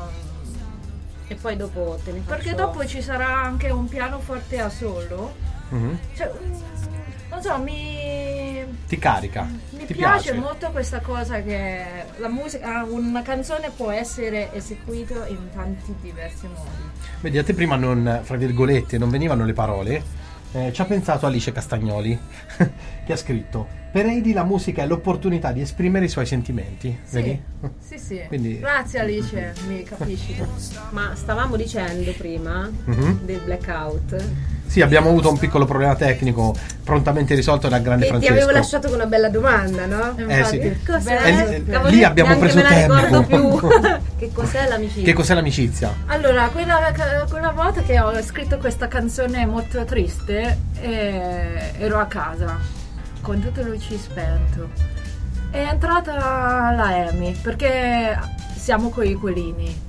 [SPEAKER 2] E poi dopo te ne faccio...
[SPEAKER 4] perché dopo ci sarà anche un pianoforte a solo.
[SPEAKER 1] Mhm.
[SPEAKER 4] Cioè, non so, mi
[SPEAKER 1] Ti carica. Ti
[SPEAKER 4] piace molto questa cosa che la musica, una canzone può essere eseguita in tanti diversi modi.
[SPEAKER 1] Vedi, a te prima non, fra virgolette, non venivano le parole. Ci ha pensato Alice Castagnoli che ha scritto: per Heidi la musica è l'opportunità di esprimere i suoi sentimenti. Vedi?
[SPEAKER 4] Sì, sì.
[SPEAKER 1] Quindi-
[SPEAKER 4] Grazie Alice, mi capisci.
[SPEAKER 2] Ma stavamo dicendo prima
[SPEAKER 1] Mhm.
[SPEAKER 2] del blackout
[SPEAKER 1] Sì, abbiamo avuto un piccolo problema tecnico prontamente risolto dal grande
[SPEAKER 2] e ti
[SPEAKER 1] Francesco.
[SPEAKER 2] avevo lasciato con una bella domanda, no?
[SPEAKER 1] sì.
[SPEAKER 2] Che cos'è?
[SPEAKER 1] E
[SPEAKER 2] Cavolo,
[SPEAKER 1] lì abbiamo
[SPEAKER 2] neanche
[SPEAKER 1] preso
[SPEAKER 2] me la ricordo
[SPEAKER 1] tempo.
[SPEAKER 2] più. Che cos'è l'amicizia?
[SPEAKER 1] Che cos'è l'amicizia?
[SPEAKER 4] Allora, quella volta che ho scritto questa canzone molto triste, ero a casa con tutte le luci spento. È entrata la Amy perché siamo coinquilini.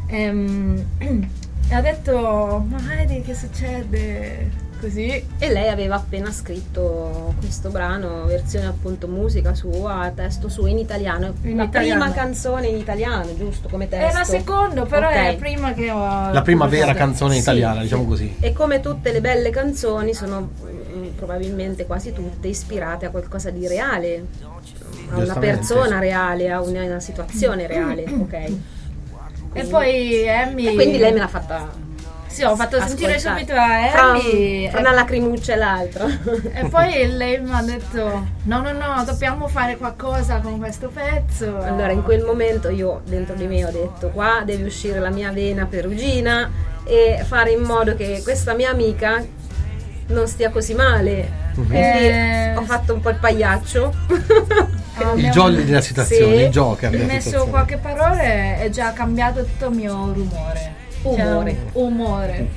[SPEAKER 4] E ha detto: ma Heidi, che succede? Così.
[SPEAKER 2] E lei aveva appena scritto questo brano, versione appunto musica sua, testo suo in italiano.
[SPEAKER 4] In
[SPEAKER 2] la
[SPEAKER 4] italiano.
[SPEAKER 2] prima canzone in italiano, giusto, come testo.
[SPEAKER 4] È la seconda, però
[SPEAKER 2] Ok.
[SPEAKER 4] è la prima che ho.
[SPEAKER 1] La prima vera
[SPEAKER 4] pubblicato.
[SPEAKER 1] canzone
[SPEAKER 2] Sì,
[SPEAKER 1] italiana,
[SPEAKER 2] sì.
[SPEAKER 1] diciamo così.
[SPEAKER 2] E come tutte le belle canzoni sono probabilmente quasi tutte ispirate a qualcosa di reale, a una
[SPEAKER 1] Giustamente.
[SPEAKER 2] persona reale, a una situazione reale, ok?
[SPEAKER 4] E poi Amy.
[SPEAKER 2] E quindi lei me l'ha fatta
[SPEAKER 4] Sì, ho fatto sentire
[SPEAKER 2] ascoltare.
[SPEAKER 4] subito a Amy.
[SPEAKER 2] fra una lacrimuccia e l'altra.
[SPEAKER 4] E poi lei mi ha detto: no, dobbiamo fare qualcosa con questo pezzo.
[SPEAKER 2] Allora in quel momento io dentro di me ho detto: qua deve uscire la mia vena perugina e fare in modo che questa mia amica non stia così male. Quindi ho fatto un po' il pagliaccio.
[SPEAKER 1] Il jolly della situazione,
[SPEAKER 2] Sì.
[SPEAKER 1] il joker
[SPEAKER 4] Ho
[SPEAKER 1] della
[SPEAKER 4] messo
[SPEAKER 1] situazione.
[SPEAKER 4] qualche parole e già ha cambiato tutto il mio rumore.
[SPEAKER 2] Umore.
[SPEAKER 4] Cioè, umore.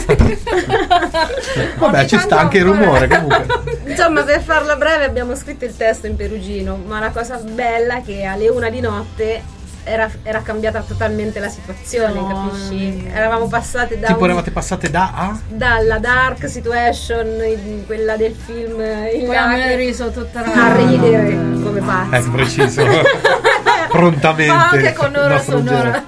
[SPEAKER 1] Vabbè,
[SPEAKER 4] Ogni
[SPEAKER 1] ci sta
[SPEAKER 4] tanto
[SPEAKER 1] anche il
[SPEAKER 4] ancora-
[SPEAKER 1] rumore comunque.
[SPEAKER 2] Insomma, per farla breve abbiamo scritto il testo in perugino, ma la cosa bella è che alle 1 di notte era cambiata totalmente la situazione,
[SPEAKER 4] No.
[SPEAKER 2] capisci? Eravamo passate da
[SPEAKER 1] Tipo
[SPEAKER 2] un-
[SPEAKER 1] eravate passate da a?
[SPEAKER 2] dalla dark situation, quella del film in
[SPEAKER 4] Poi a me
[SPEAKER 2] lacrime,
[SPEAKER 4] riso tutta la
[SPEAKER 2] a ridere come pazzi.
[SPEAKER 1] Preciso. prontamente
[SPEAKER 4] Ma anche con
[SPEAKER 1] il
[SPEAKER 4] ora
[SPEAKER 1] nostro
[SPEAKER 4] sonora.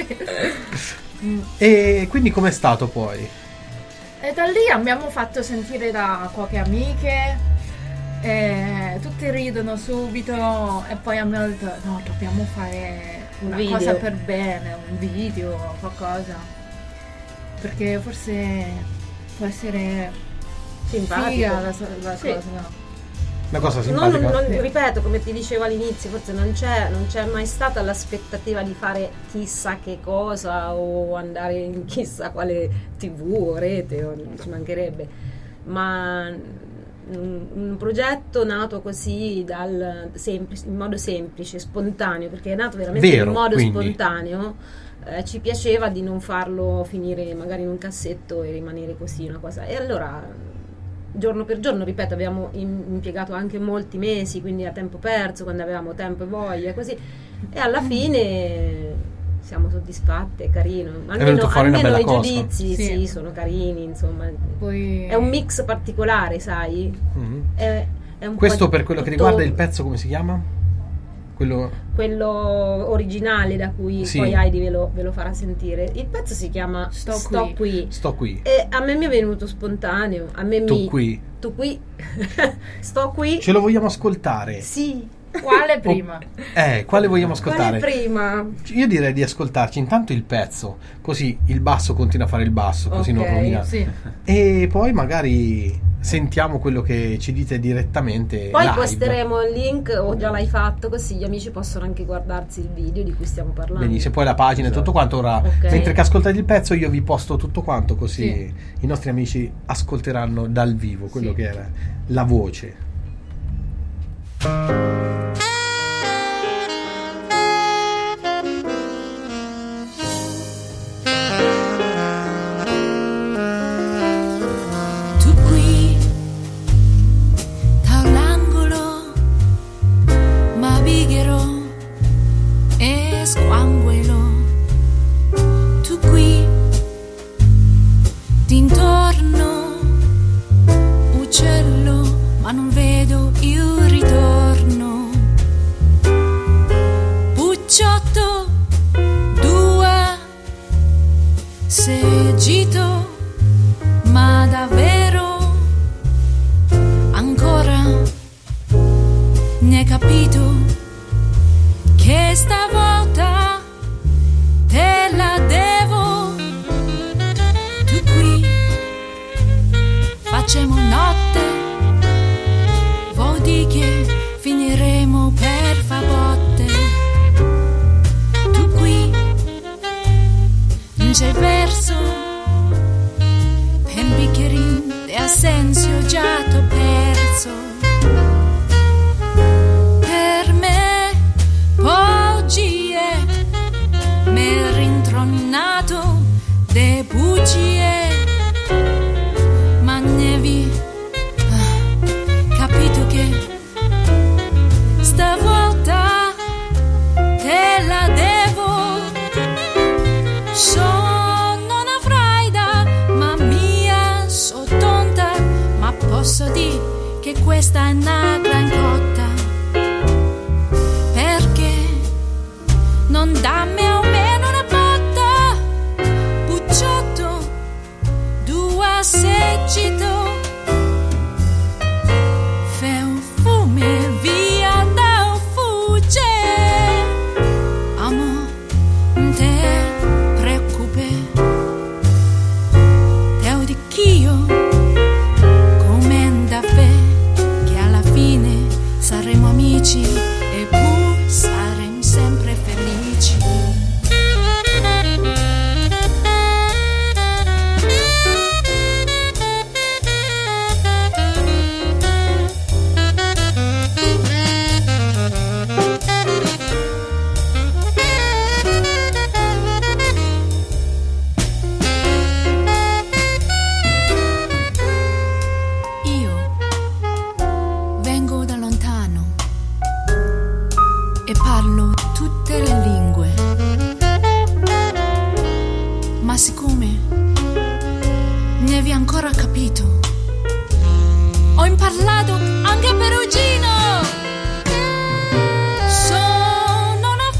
[SPEAKER 1] E quindi com'è stato poi?
[SPEAKER 4] E da lì abbiamo fatto sentire da qualche amiche, tutti ridono subito e poi abbiamo detto no, dobbiamo fare una
[SPEAKER 2] Video.
[SPEAKER 4] cosa per bene, un video, qualcosa, perché forse può essere
[SPEAKER 2] Simpatico.
[SPEAKER 4] figa la
[SPEAKER 2] Sì.
[SPEAKER 4] cosa, no?
[SPEAKER 1] Una cosa
[SPEAKER 2] No,
[SPEAKER 1] simpatica?
[SPEAKER 2] ripeto, come ti dicevo all'inizio, forse non c'è mai stata l'aspettativa di fare chissà che cosa o andare in chissà quale TV o rete, o ci mancherebbe, ma un progetto nato così in modo semplice, spontaneo, perché è nato veramente
[SPEAKER 1] Vero,
[SPEAKER 2] in modo
[SPEAKER 1] quindi.
[SPEAKER 2] spontaneo. Ci piaceva di non farlo finire magari in un cassetto e rimanere così una cosa, e allora giorno per giorno, ripeto, abbiamo impiegato anche molti mesi, quindi a tempo perso, quando avevamo tempo e voglia, così, e alla fine siamo soddisfatte, è carino,
[SPEAKER 1] venuto fuori una bella
[SPEAKER 2] i
[SPEAKER 1] cosa.
[SPEAKER 2] giudizi
[SPEAKER 4] Sì.
[SPEAKER 2] sì, sono carini, insomma,
[SPEAKER 4] Poi
[SPEAKER 2] è un mix particolare, sai.
[SPEAKER 1] Mhm.
[SPEAKER 2] È un
[SPEAKER 1] Questo
[SPEAKER 2] po'
[SPEAKER 1] per quello che
[SPEAKER 2] tutto
[SPEAKER 1] riguarda il pezzo, come si chiama?
[SPEAKER 2] quello originale da cui
[SPEAKER 1] Sì.
[SPEAKER 2] poi Heidi ve lo farà sentire. Il pezzo si chiama
[SPEAKER 4] Sto
[SPEAKER 2] qui.
[SPEAKER 1] Sto qui.
[SPEAKER 2] E a me mi è venuto spontaneo,
[SPEAKER 1] Tu qui.
[SPEAKER 2] Tu qui. Sto qui.
[SPEAKER 1] Ce lo vogliamo ascoltare?
[SPEAKER 2] Sì.
[SPEAKER 4] quale prima?
[SPEAKER 1] Quale vogliamo ascoltare?
[SPEAKER 2] Quale prima?
[SPEAKER 1] Io direi di ascoltarci intanto il pezzo, così il basso continua a fare il basso, così non
[SPEAKER 2] Ok,
[SPEAKER 1] rovina.
[SPEAKER 4] Sì.
[SPEAKER 1] E poi magari sentiamo quello che ci dite direttamente
[SPEAKER 2] Poi
[SPEAKER 1] live.
[SPEAKER 2] posteremo il link, o già l'hai fatto, così gli amici possono anche guardarsi il video di cui stiamo parlando.
[SPEAKER 1] Benissimo, poi la pagina e tutto quanto. Ora,
[SPEAKER 2] Ok.
[SPEAKER 1] mentre che ascoltate il pezzo, io vi posto tutto quanto, così
[SPEAKER 4] Sì.
[SPEAKER 1] i nostri amici ascolteranno dal vivo quello
[SPEAKER 4] Sì.
[SPEAKER 1] che era la voce.
[SPEAKER 5] Tu qui, da l'angolo, ma bighero e squanguelo. Tu qui, d'intorno, uccello, ma non vedo il ritorno. Pucciotto, due, seggito, ma davvero ancora ne hai capito che stavolta te la devo. Tu qui facciamo notte, vuol dire che finiremo per fa botte. Tu qui non c'è verso, per un bicchierin di assenzio già t'ho perso. Per me bugie, m'è rintronato de bugie, ma ne vi capito che stavolta te la devo. Non avrai da mamma, so tonta, ma posso dire che questa è una gran cotta. Perché non dammi almeno una botta, pucciotto, due seggito, fai un fume via da fugge, amo te preoccupe, te ho di ch'io come da fe, che alla fine saremo amici e pur saremo sempre felici. Io vengo da lontano e parlo tutte le lingue, ma siccome ne avevi ancora capito, ho imparlato anche perugino. Non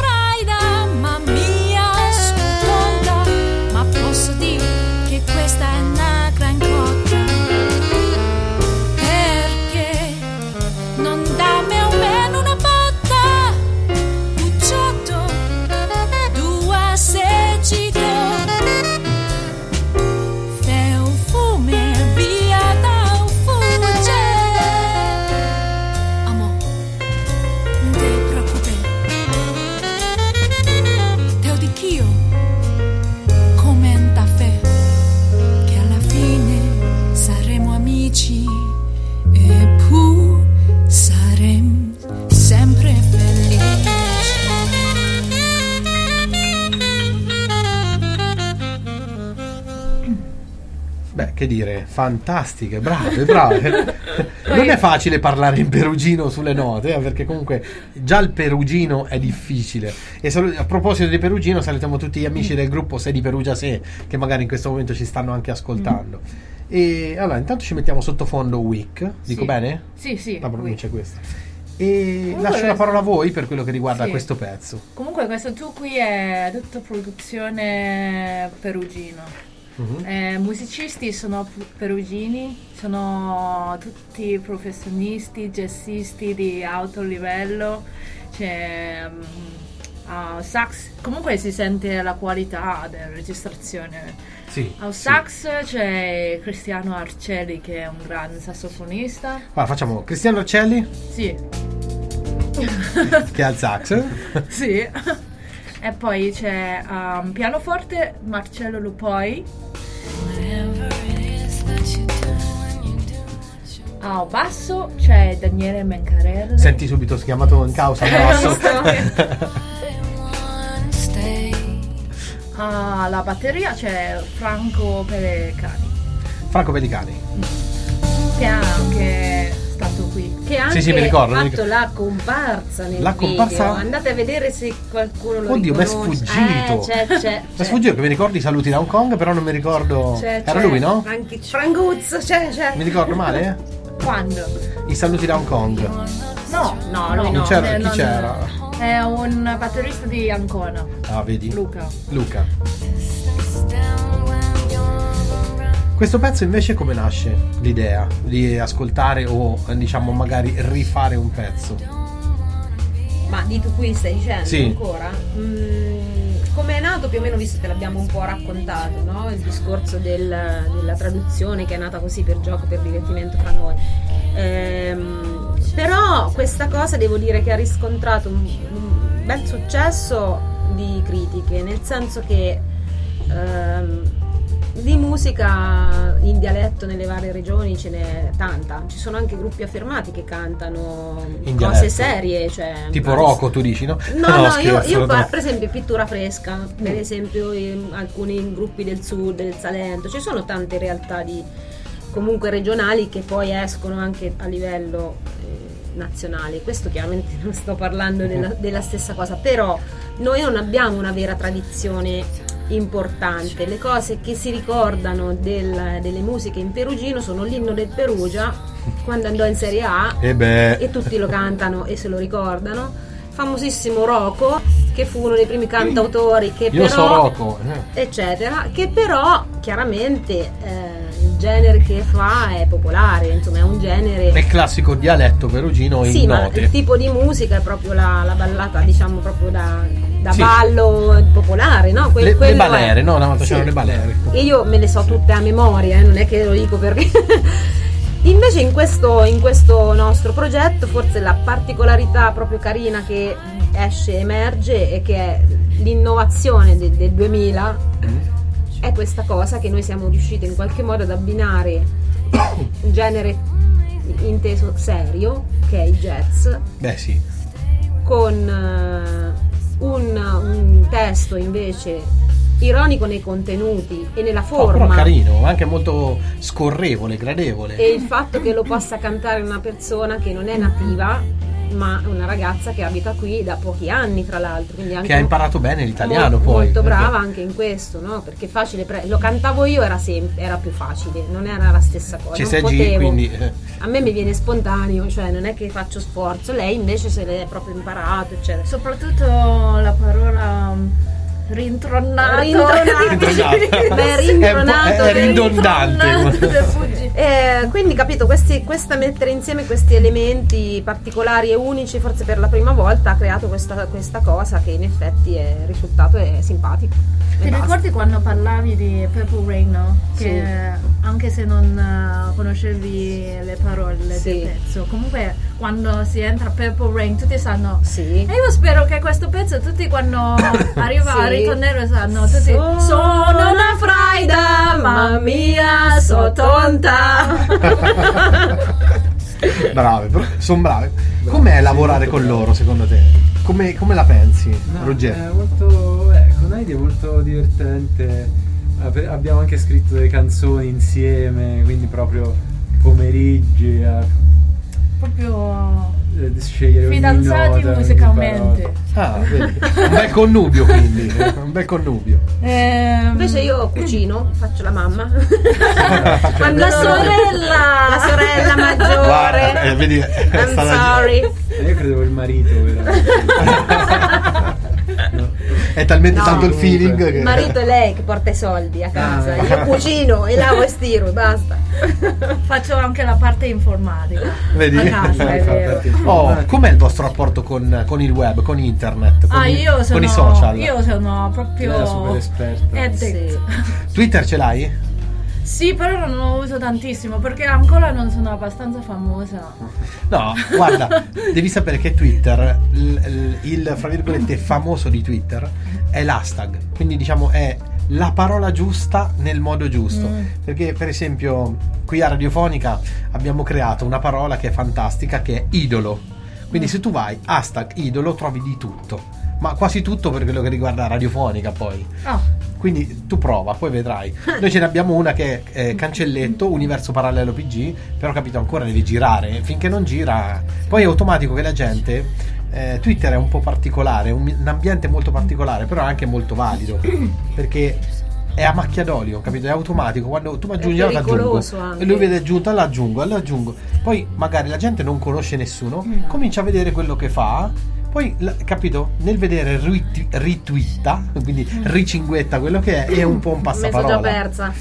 [SPEAKER 1] che dire, fantastiche, brave. Non è facile parlare in perugino sulle note, perché comunque già il perugino è difficile. E a proposito di perugino, salutiamo tutti gli amici del gruppo Se di Perugia Se, che magari in questo momento ci stanno anche ascoltando. E allora, intanto ci mettiamo sottofondo Wick, dico bene?
[SPEAKER 4] Sì.
[SPEAKER 1] La pronuncia è questa. E
[SPEAKER 4] Comunque,
[SPEAKER 1] lascio la parola a voi per quello che riguarda
[SPEAKER 4] sì.
[SPEAKER 1] questo pezzo.
[SPEAKER 4] Comunque questo tu qui è tutta produzione perugino. Musicisti sono perugini, sono tutti professionisti, jazzisti di alto livello, c'è sax, comunque si sente la qualità della registrazione.
[SPEAKER 1] Sì.
[SPEAKER 4] Al sax c'è Cristiano Arcelli, che è un grande sassofonista.
[SPEAKER 1] Allora, facciamo Cristiano Arcelli,
[SPEAKER 4] Sì.
[SPEAKER 1] che ha il sax.
[SPEAKER 4] Sì. E poi c'è pianoforte Marcello Lupoi. Al basso c'è Daniele Mencarelli.
[SPEAKER 1] Senti subito, si è chiamato in causa il basso.
[SPEAKER 4] Alla batteria c'è Franco Pellicani,
[SPEAKER 1] Franco Pellicani.
[SPEAKER 4] che è anche stato qui.
[SPEAKER 2] Che ha anche
[SPEAKER 1] Sì, mi ricordo,
[SPEAKER 2] fatto la comparsa nel
[SPEAKER 1] La
[SPEAKER 2] video.
[SPEAKER 1] comparsa-
[SPEAKER 2] Andate a vedere se qualcuno lo
[SPEAKER 1] Oddio, mi è
[SPEAKER 2] riconosce.
[SPEAKER 1] sfuggito.
[SPEAKER 2] C'è.
[SPEAKER 1] Mi è sfuggito, che mi ricordi i saluti da Hong Kong, però non mi ricordo. Era lui, no?
[SPEAKER 2] Franguzzo, c'è.
[SPEAKER 1] Mi ricordo male?
[SPEAKER 4] Quando?
[SPEAKER 1] I saluti da Hong Kong.
[SPEAKER 4] No,
[SPEAKER 2] lui
[SPEAKER 1] Non
[SPEAKER 2] no.
[SPEAKER 1] c'era, chi
[SPEAKER 4] non-
[SPEAKER 1] c'era?
[SPEAKER 4] È un batterista di Ancona,
[SPEAKER 1] Ah, vedi?
[SPEAKER 4] Luca.
[SPEAKER 1] Questo pezzo invece come nasce l'idea di ascoltare o diciamo magari rifare un pezzo?
[SPEAKER 2] Ma di tu qui stai dicendo
[SPEAKER 1] Sì.
[SPEAKER 2] ancora? Come è nato più o meno, visto che l'abbiamo un po' raccontato, no? Il discorso della traduzione che è nata così per gioco, per divertimento fra noi. Però questa cosa devo dire che ha riscontrato un bel successo di critiche, nel senso che di musica in dialetto nelle varie regioni ce n'è tanta. Ci sono anche gruppi affermati che cantano
[SPEAKER 1] In
[SPEAKER 2] cose
[SPEAKER 1] dialetto.
[SPEAKER 2] serie, cioè
[SPEAKER 1] Tipo Rocco, tu dici, no?
[SPEAKER 2] No,
[SPEAKER 1] scherzo,
[SPEAKER 2] io
[SPEAKER 1] no.
[SPEAKER 2] per esempio Pittura Fresca, per esempio alcuni gruppi del sud, del Salento, ci sono tante realtà comunque regionali che poi escono anche a livello nazionale. Questo chiaramente non sto parlando della stessa cosa, però noi non abbiamo una vera tradizione importante. Le cose che si ricordano delle musiche in perugino sono l'inno del Perugia quando andò in Serie A e tutti lo cantano e se lo ricordano. Famosissimo Rocco, che fu uno dei primi cantautori che
[SPEAKER 1] Io
[SPEAKER 2] però
[SPEAKER 1] so Rocco,
[SPEAKER 2] eccetera, che però chiaramente il genere che fa è popolare, insomma è un genere.
[SPEAKER 1] È il classico dialetto perugino in
[SPEAKER 2] Sì, ma
[SPEAKER 1] note.
[SPEAKER 2] il tipo di musica è proprio la ballata, diciamo proprio da
[SPEAKER 1] Sì.
[SPEAKER 2] ballo popolare, no?
[SPEAKER 1] Le
[SPEAKER 2] Quello
[SPEAKER 1] balere,
[SPEAKER 2] è.
[SPEAKER 1] no? Una volta
[SPEAKER 2] Sì.
[SPEAKER 1] c'erano le balere.
[SPEAKER 2] E io me le so tutte a memoria, non è che lo dico perché. Invece in questo nostro progetto forse la particolarità proprio carina che emerge è che è l'innovazione del 2000 è questa cosa che noi siamo riusciti in qualche modo ad abbinare un genere inteso serio, che è il jazz,
[SPEAKER 1] Beh sì.
[SPEAKER 2] con un testo invece ironico nei contenuti e nella forma,
[SPEAKER 1] Però carino, anche molto scorrevole, gradevole.
[SPEAKER 2] e il fatto che lo possa cantare una persona che non è nativa, ma una ragazza che abita qui da pochi anni, tra l'altro, quindi anche
[SPEAKER 1] Che ha imparato bene l'italiano poi.
[SPEAKER 2] molto
[SPEAKER 1] perché-
[SPEAKER 2] brava anche in questo, no? Perché facile lo cantavo io, era più facile, non era la stessa cosa, non
[SPEAKER 1] CSG,
[SPEAKER 2] potevo.
[SPEAKER 1] quindi
[SPEAKER 2] A me mi viene spontaneo, cioè non è che faccio sforzo, lei invece se l'è proprio imparato, eccetera.
[SPEAKER 4] Soprattutto la parola rintronato.
[SPEAKER 2] Beh, rintronato,
[SPEAKER 1] è ridondante.
[SPEAKER 2] Quindi capito, questa mettere insieme questi elementi particolari e unici, forse per la prima volta ha creato questa cosa che in effetti il risultato è simpatico. E
[SPEAKER 4] Ti
[SPEAKER 2] basta.
[SPEAKER 4] ricordi quando parlavi di Purple Rain, no? Che
[SPEAKER 2] Sì.
[SPEAKER 4] anche se non conoscevi le parole
[SPEAKER 2] Sì.
[SPEAKER 4] del pezzo, comunque quando si entra Purple Rain tutti sanno.
[SPEAKER 2] Sì.
[SPEAKER 4] E io spero che questo pezzo tutti quando arriva
[SPEAKER 2] Sì.
[SPEAKER 4] al ritornello sanno tutti sono una fraida, mamma mia, so tonta.
[SPEAKER 1] Brave, sono brave. Com'è lavorare con loro secondo te? Come la pensi,
[SPEAKER 3] No,
[SPEAKER 1] Roger?
[SPEAKER 3] è molto con Heidi è molto divertente Abbiamo anche scritto delle canzoni insieme, quindi proprio pomeriggi
[SPEAKER 4] Proprio
[SPEAKER 3] scegliere ogni
[SPEAKER 4] fidanzati
[SPEAKER 3] nota, ogni
[SPEAKER 4] musicalmente.
[SPEAKER 1] Ah, vedi. Un bel connubio, quindi. Un bel connubio.
[SPEAKER 2] Invece io cucino, faccio la mamma.
[SPEAKER 4] Quando
[SPEAKER 2] La sorella maggiore.
[SPEAKER 1] Guarda, vedi,
[SPEAKER 2] I'm
[SPEAKER 1] stava-
[SPEAKER 2] sorry.
[SPEAKER 3] Io credevo il marito, veramente. No.
[SPEAKER 1] È talmente
[SPEAKER 2] No.
[SPEAKER 1] tanto il feeling che...
[SPEAKER 2] Il marito è lei che porta i soldi a casa.
[SPEAKER 3] Ah.
[SPEAKER 2] Io cucino e lavo e stiro e basta.
[SPEAKER 4] Faccio anche la parte informatica
[SPEAKER 1] Vedi?
[SPEAKER 4] a casa, è vero.
[SPEAKER 1] Oh, com'è il vostro rapporto con il web, con internet, con, con i social?
[SPEAKER 4] Io sono proprio
[SPEAKER 3] Lei è super esperta.
[SPEAKER 4] addict.
[SPEAKER 2] Sì.
[SPEAKER 1] Twitter ce l'hai?
[SPEAKER 4] Sì, però non lo uso tantissimo perché ancora non sono abbastanza famosa.
[SPEAKER 1] No, guarda, devi sapere che Twitter, il fra virgolette famoso di Twitter è l'hashtag, quindi diciamo è la parola giusta nel modo giusto. Perché per esempio qui a Radiofonica abbiamo creato una parola che è fantastica, che è idolo. Quindi se tu vai hashtag idolo trovi di tutto, ma quasi tutto per quello che riguarda Radiofonica poi. Quindi tu prova, poi vedrai. Noi ce ne abbiamo una che è cancelletto, universo parallelo PG, però capito ancora devi girare, finché non gira. Poi è automatico che la gente, Twitter è un po' particolare, un ambiente molto particolare, però è anche molto valido, perché è a macchia d'olio, capito? È automatico, quando tu mi aggiungi io l'aggiungo
[SPEAKER 2] pericoloso anche.
[SPEAKER 1] e lui vede aggiunto, l'aggiungo. Poi magari la gente non conosce nessuno, comincia a vedere quello che fa. Poi, capito, nel vedere ritwitta, quindi ricinguetta quello che è un po' un
[SPEAKER 2] Mi sono già
[SPEAKER 1] passaparola.
[SPEAKER 2] persa.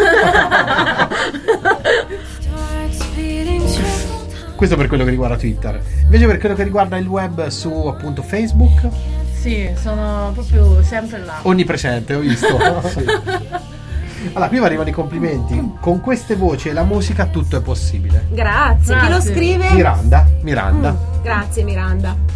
[SPEAKER 1] Questo per quello che riguarda Twitter. Invece per quello che riguarda il web su appunto Facebook,
[SPEAKER 4] Sì, sono proprio sempre là.
[SPEAKER 1] onnipresente, ho visto. Sì. Allora, qui arrivano i complimenti. Con queste voci e la musica tutto è possibile.
[SPEAKER 2] Grazie. Chi lo
[SPEAKER 4] Grazie.
[SPEAKER 2] scrive?
[SPEAKER 1] Miranda.
[SPEAKER 2] Grazie Miranda.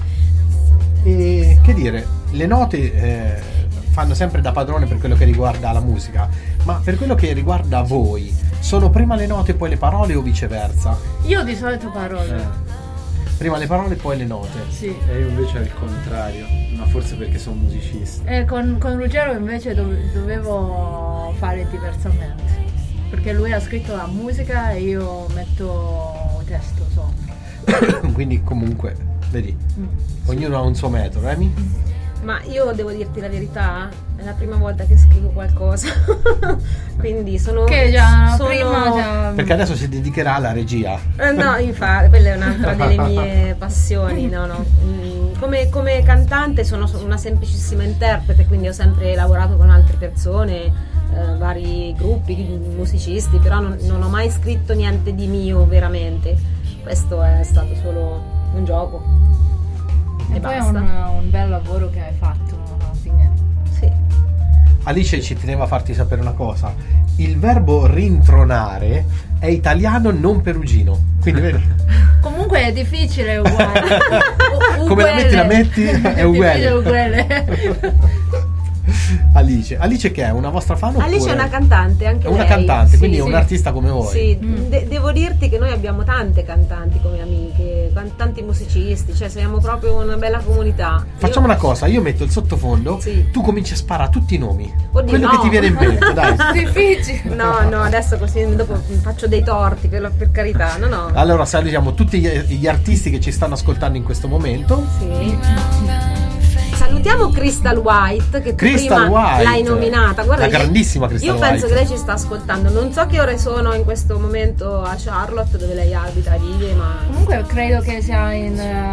[SPEAKER 1] E che dire, le note fanno sempre da padrone per quello che riguarda la musica, ma per quello che riguarda voi, sono prima le note poi le parole o viceversa?
[SPEAKER 4] Io di solito parole.
[SPEAKER 1] Prima le parole poi le note.
[SPEAKER 4] Sì.
[SPEAKER 3] E io invece al contrario, ma forse perché sono musicista.
[SPEAKER 4] E con Ruggero invece dovevo fare diversamente. Perché lui ha scritto la musica e io metto testo sopra.
[SPEAKER 1] Quindi comunque, vedi, ognuno ha un suo metodo, Emi?
[SPEAKER 2] Ma io devo dirti la verità, è la prima volta che scrivo qualcosa. Quindi sono
[SPEAKER 4] Che già
[SPEAKER 2] sono-
[SPEAKER 4] prima già.
[SPEAKER 1] Perché adesso si dedicherà alla regia.
[SPEAKER 2] No, infatti, quella è un'altra delle mie passioni. No. Come cantante sono una semplicissima interprete, quindi ho sempre lavorato con altre persone, vari gruppi, musicisti, però non ho mai scritto niente di mio veramente. Questo è stato solo un gioco.
[SPEAKER 4] E poi è un bel lavoro che hai fatto alla fine.
[SPEAKER 2] Sì.
[SPEAKER 1] Alice ci teneva a farti sapere una cosa. Il verbo rintronare è italiano, non perugino. Quindi vedi?
[SPEAKER 4] Comunque è difficile uguale.
[SPEAKER 1] Come la metti, la metti, è uguale.
[SPEAKER 4] uguale.
[SPEAKER 1] Alice che è una vostra fan?
[SPEAKER 2] Alice
[SPEAKER 1] oppure-
[SPEAKER 2] è una cantante, anche
[SPEAKER 1] È una
[SPEAKER 2] lei.
[SPEAKER 1] cantante,
[SPEAKER 2] Sì,
[SPEAKER 1] quindi è
[SPEAKER 2] sì.
[SPEAKER 1] un artista come voi.
[SPEAKER 2] Sì, devo dirti che noi abbiamo tante cantanti come amiche, tanti musicisti, cioè siamo proprio una bella comunità.
[SPEAKER 1] Facciamo
[SPEAKER 2] Io-
[SPEAKER 1] una cosa, io metto il sottofondo,
[SPEAKER 2] Sì.
[SPEAKER 1] tu cominci a sparare tutti i nomi.
[SPEAKER 2] Oddio,
[SPEAKER 1] quello
[SPEAKER 2] no.
[SPEAKER 1] che ti viene in mente, dai.
[SPEAKER 4] Difficile.
[SPEAKER 2] No, adesso così dopo faccio dei torti, per carità, no.
[SPEAKER 1] Allora salutiamo tutti gli artisti che ci stanno ascoltando in questo momento.
[SPEAKER 2] Sì. Salutiamo Crystal White che tu
[SPEAKER 1] Crystal
[SPEAKER 2] prima
[SPEAKER 1] White.
[SPEAKER 2] l'hai nominata. Guarda,
[SPEAKER 1] La grandissima Crystal
[SPEAKER 2] io penso
[SPEAKER 1] White.
[SPEAKER 2] che lei ci sta ascoltando. Non so che ore sono in questo momento a Charlotte, dove lei abita, vive, ma
[SPEAKER 4] Comunque credo che sia in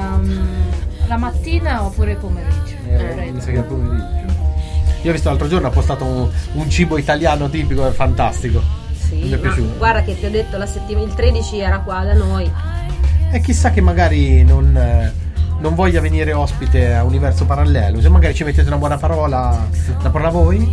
[SPEAKER 4] la mattina oppure pomeriggio.
[SPEAKER 3] Mi sa che è pomeriggio.
[SPEAKER 1] Io ho visto l'altro giorno, ha postato un cibo italiano tipico, è fantastico.
[SPEAKER 2] sì,
[SPEAKER 1] Mi è
[SPEAKER 2] ma
[SPEAKER 1] piaciuto.
[SPEAKER 2] guarda che ti ho detto il 13 era qua da noi.
[SPEAKER 1] E chissà che magari non voglia venire ospite a Universo Parallelo. Se magari ci mettete una buona parola, la parola voi.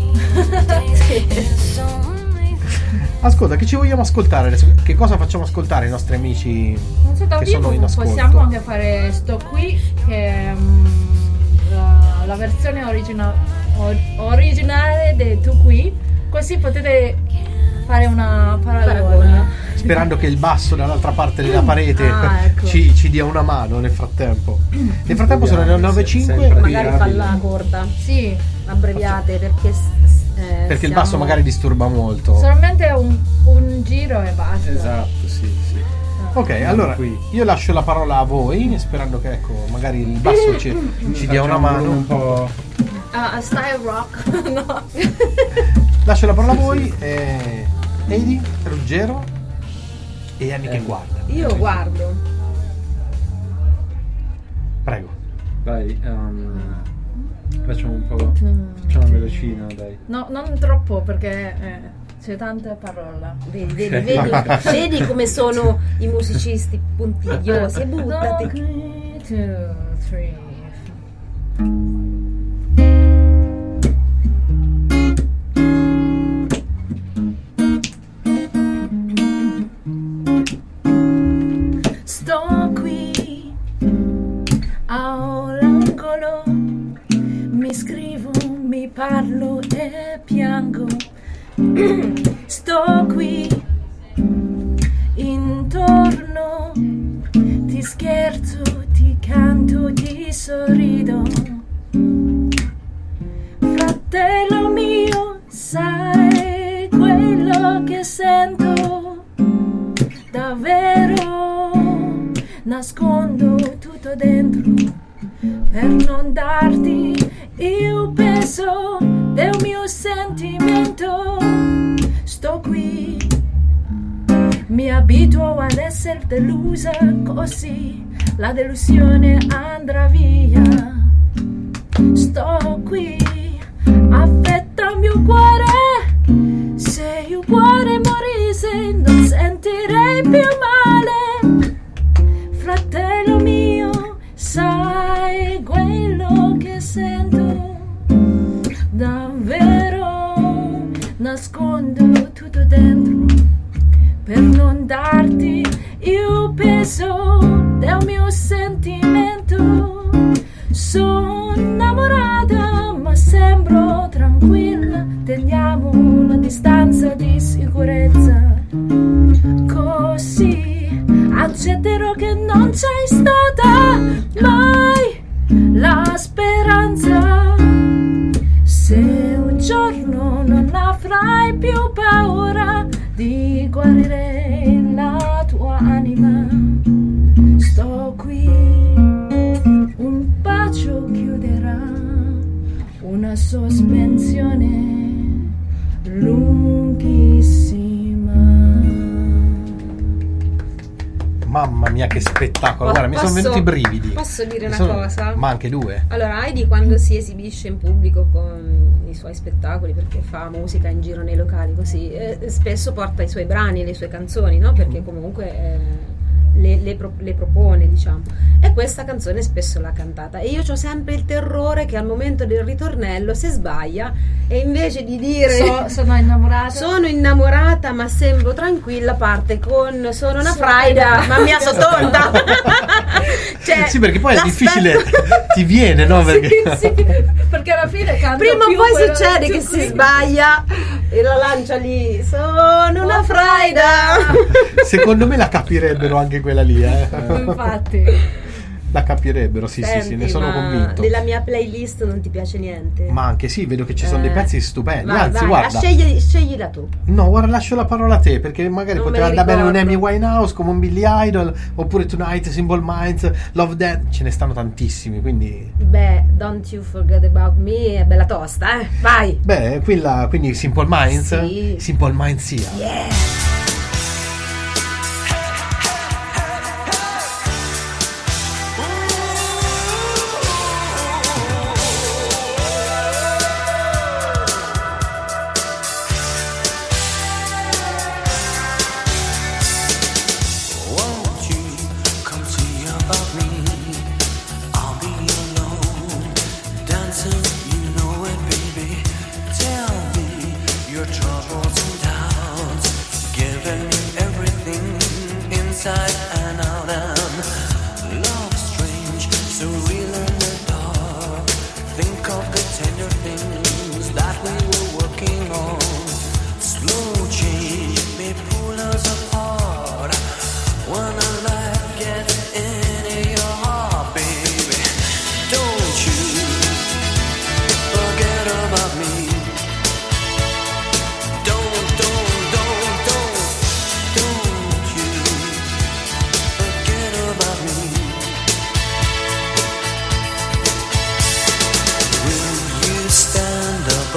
[SPEAKER 1] Ascolta, che ci vogliamo ascoltare adesso? Che cosa facciamo ascoltare ai nostri amici
[SPEAKER 4] Non so, da
[SPEAKER 1] che sono in
[SPEAKER 4] vivo
[SPEAKER 1] ascolto?
[SPEAKER 4] possiamo anche fare Sto qui, che è la versione originale di Tu qui, così potete fare una paragola.
[SPEAKER 2] Paragone.
[SPEAKER 1] Sperando che il basso dall'altra parte della parete
[SPEAKER 4] ecco.
[SPEAKER 1] ci dia una mano nel frattempo. Nel frattempo sono le 9.05.
[SPEAKER 3] Sempre.
[SPEAKER 2] Magari
[SPEAKER 3] Praticabile.
[SPEAKER 2] falla corta,
[SPEAKER 4] Sì,
[SPEAKER 2] abbreviate, perché
[SPEAKER 1] Perché il basso magari disturba molto.
[SPEAKER 4] Solamente un giro e basta.
[SPEAKER 3] Esatto, sì.
[SPEAKER 1] Ok, allora io lascio la parola a voi, sperando che ecco, magari il basso ci dia una mano.
[SPEAKER 3] Un po'.
[SPEAKER 4] Style rock. No.
[SPEAKER 1] Lascio la parola a voi, Heidi, Ruggero e Anni che guarda.
[SPEAKER 2] Io guardo.
[SPEAKER 1] Prego.
[SPEAKER 3] Vai, facciamo un po'. Facciamo velocino, dai.
[SPEAKER 4] No, non troppo perché c'è tanta parola.
[SPEAKER 2] Vedi come sono i musicisti puntigliosi. Buttati.
[SPEAKER 4] 1, 2, 3. Sto qui all'angolo, mi scrivo, mi parlo e piango. Sto qui intorno, ti scherzo, ti canto, ti sorrido. Fratello mio, sai quello che sento? Davvero nascondo tutto dentro per non darti il peso del mio sentimento. Sto qui, mi abituo ad essere delusa, così la delusione andrà via. Sto qui, affetta il mio cuore, se il cuore morisse non sentirei più male. Fratello mio, sai quello che sento? Davvero nascondo tutto dentro per non darti il peso del mio sentimento. Sono innamorata ma sembro tranquilla, teniamo una distanza di sicurezza, così accetterò che non c'è stata mai la speranza. Se un giorno non avrai più paura di guarire la tua anima, sto qui, un bacio chiuderà una sospensione lunghissima.
[SPEAKER 1] Mamma mia che spettacolo, guarda, mi sono venuti i brividi.
[SPEAKER 2] Posso dire una cosa?
[SPEAKER 1] Ma anche due.
[SPEAKER 2] Allora, Heidi quando si esibisce in pubblico con i suoi spettacoli, perché fa musica in giro nei locali così, spesso porta i suoi brani, le sue canzoni, no? Perché comunque le propone, diciamo. E questa canzone spesso l'ha cantata e io ho sempre il terrore che al momento del ritornello si sbaglia e invece di dire
[SPEAKER 4] sono
[SPEAKER 2] innamorata ma sembro tranquilla, parte con sono una fraida ma mi tonta. Cioè,
[SPEAKER 1] sì, perché poi è difficile, ti viene, no? Perché
[SPEAKER 4] sì, perché alla fine canta
[SPEAKER 2] prima o
[SPEAKER 4] più
[SPEAKER 2] poi succede che si sbaglia e la lancia lì, sono una fraida.
[SPEAKER 1] Secondo me la capirebbero anche quella lì,
[SPEAKER 4] Infatti
[SPEAKER 1] la capirebbero, sì,
[SPEAKER 2] Senti,
[SPEAKER 1] sì, ne sono convinto.
[SPEAKER 2] Della mia playlist non ti piace niente?
[SPEAKER 1] Ma anche sì, vedo che ci sono dei pezzi stupendi.
[SPEAKER 2] Vai,
[SPEAKER 1] Anzi,
[SPEAKER 2] vai,
[SPEAKER 1] guarda,
[SPEAKER 2] sceglila tu.
[SPEAKER 1] no, guarda, lascio la parola a te, perché magari
[SPEAKER 2] Non
[SPEAKER 1] poteva
[SPEAKER 2] me li
[SPEAKER 1] andare bene un
[SPEAKER 2] ricordo.
[SPEAKER 1] Amy Winehouse come un Billy Idol, oppure Tonight, Simple Minds, Love That, ce ne stanno tantissimi, quindi
[SPEAKER 2] Beh, Don't You Forget About Me è bella tosta, vai.
[SPEAKER 1] beh, quindi Simple Minds,
[SPEAKER 2] Sì.
[SPEAKER 1] Simple Minds sia.
[SPEAKER 2] Yeah.
[SPEAKER 6] Won't you come see about me? I'll be alone, dancing, you know it, baby. Tell me your troubles and doubts, giving me everything inside and out. And love strange, so real in the dark. Think of the tender things that we were working on. Slow change may pull us apart. When a light gets into your heart, baby, don't you forget about me.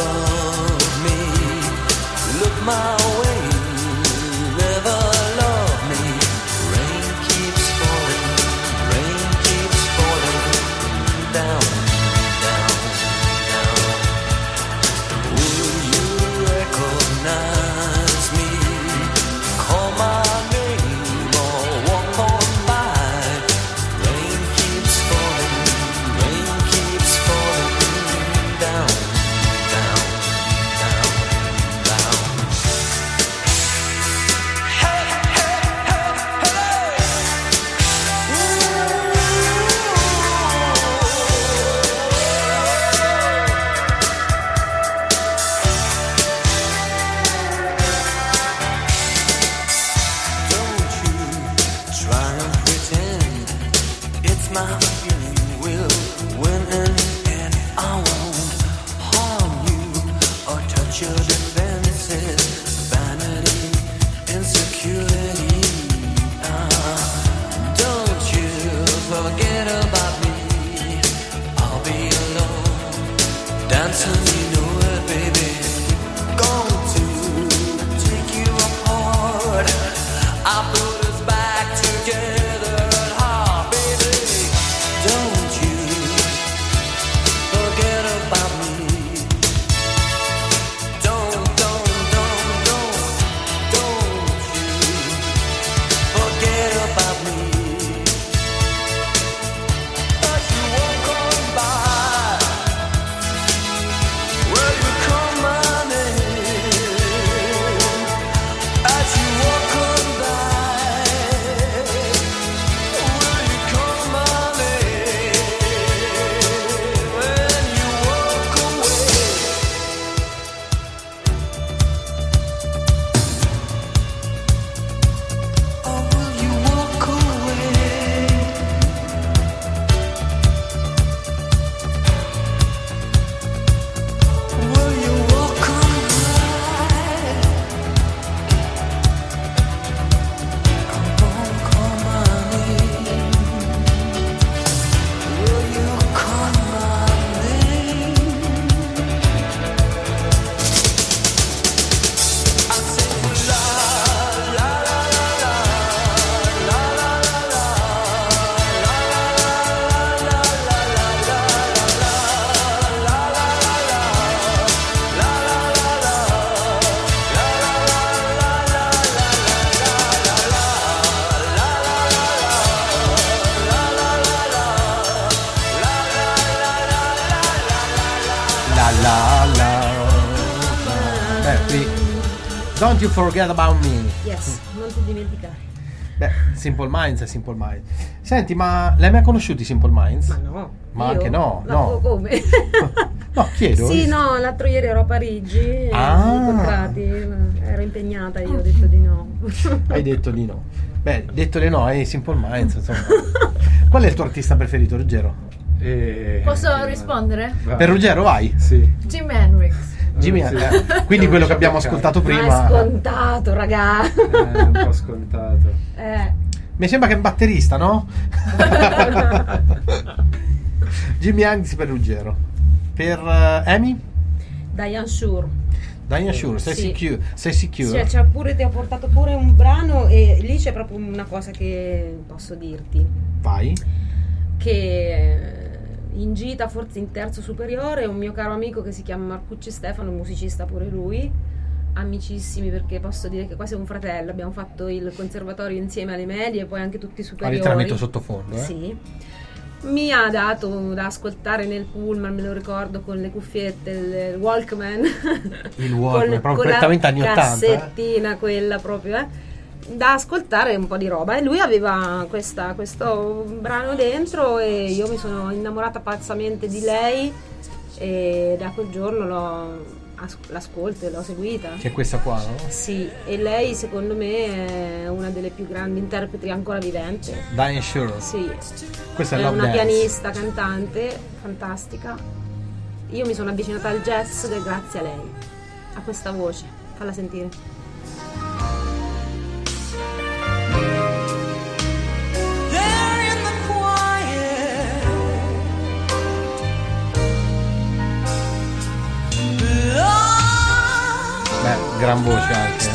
[SPEAKER 6] love me. Look my way, never love me. Rain keeps falling down, down, down. Will you recognize me? Call my name or walk on by. Rain keeps falling down, down, down, down. Hey, hey, hey, hey. Don't you try and pretend it's my feeling will win in the end. I won't harm you or touch your defenses. Vanity, insecurity. Don't you forget about me. I'll be alone, dancing, you know it, baby. Going to take you apart. I put us back together at heart, baby. Don't you forget about me. Don't you forget about me. As you walk on by, will you call my name? As you walk on by, will you call my name? When you walk away. Oh, will you walk away? Will you walk away? I won't call my name. Will you call my name? I say la la la la la la la la
[SPEAKER 1] La la la. Qui. Don't you forget about me.
[SPEAKER 2] Yes, non ti dimenticare.
[SPEAKER 1] Beh, Simple Minds è Simple Minds. Senti, ma l'hai mai conosciuti i Simple Minds?
[SPEAKER 2] Ma no.
[SPEAKER 1] Ma
[SPEAKER 2] io?
[SPEAKER 1] anche no, no.
[SPEAKER 2] Come?
[SPEAKER 1] No, chiedo.
[SPEAKER 2] Sì, no, l'altro ieri ero a Parigi,
[SPEAKER 1] Ah.
[SPEAKER 2] incontrati, ero impegnata, io ho detto di no.
[SPEAKER 1] Hai detto di no. Beh, detto di no, Simple Minds, insomma. Qual è il tuo artista preferito, Ruggero?
[SPEAKER 4] Posso rispondere?
[SPEAKER 3] Vai.
[SPEAKER 1] Per Ruggero vai.
[SPEAKER 3] Sì.
[SPEAKER 4] Jimi Hendrix.
[SPEAKER 1] Jimmy,
[SPEAKER 3] Sì.
[SPEAKER 1] quindi quello che abbiamo ascoltato
[SPEAKER 2] Ma è
[SPEAKER 1] prima.
[SPEAKER 2] scontato, raga.
[SPEAKER 3] È un po' scontato.
[SPEAKER 1] Mi sembra che è un batterista, no? Jimi Hendrix per Ruggero. Per Amy?
[SPEAKER 2] Diane Shure.
[SPEAKER 1] Diane Shure, sei
[SPEAKER 2] Sì.
[SPEAKER 1] sicuro? Sei sicuro?
[SPEAKER 2] Cioè, ti ho portato pure un brano e lì c'è proprio una cosa che posso dirti.
[SPEAKER 1] Vai.
[SPEAKER 2] Che in gita, forse in terzo superiore, un mio caro amico che si chiama Marcucci Stefano, musicista pure lui, amicissimi perché posso dire che quasi è un fratello, abbiamo fatto il conservatorio insieme alle medie e poi anche tutti i superiori.
[SPEAKER 1] Ritramito sottofondo,
[SPEAKER 2] Sì. Mi ha dato da ascoltare nel pullman, me lo ricordo, con le cuffiette, il Walkman.
[SPEAKER 1] Il Walkman, proprio
[SPEAKER 2] con la
[SPEAKER 1] prettamente anni 80.
[SPEAKER 2] cassettina, quella proprio, da ascoltare un po' di roba. E lui aveva questo brano dentro e io mi sono innamorata pazzamente di lei e da quel giorno l'ascolto e l'ho seguita.
[SPEAKER 1] Che è questa qua, no?
[SPEAKER 2] Sì, e lei secondo me è una delle più grandi interpreti ancora vivente.
[SPEAKER 1] Diane Shure.
[SPEAKER 2] Sì,
[SPEAKER 1] Questa è
[SPEAKER 2] è
[SPEAKER 1] Love
[SPEAKER 2] una
[SPEAKER 1] Dance.
[SPEAKER 2] pianista, cantante, fantastica. Io mi sono avvicinata al jazz grazie a lei, a questa voce. Falla sentire.
[SPEAKER 6] There in the quiet,
[SPEAKER 1] Beh, gran voce anche,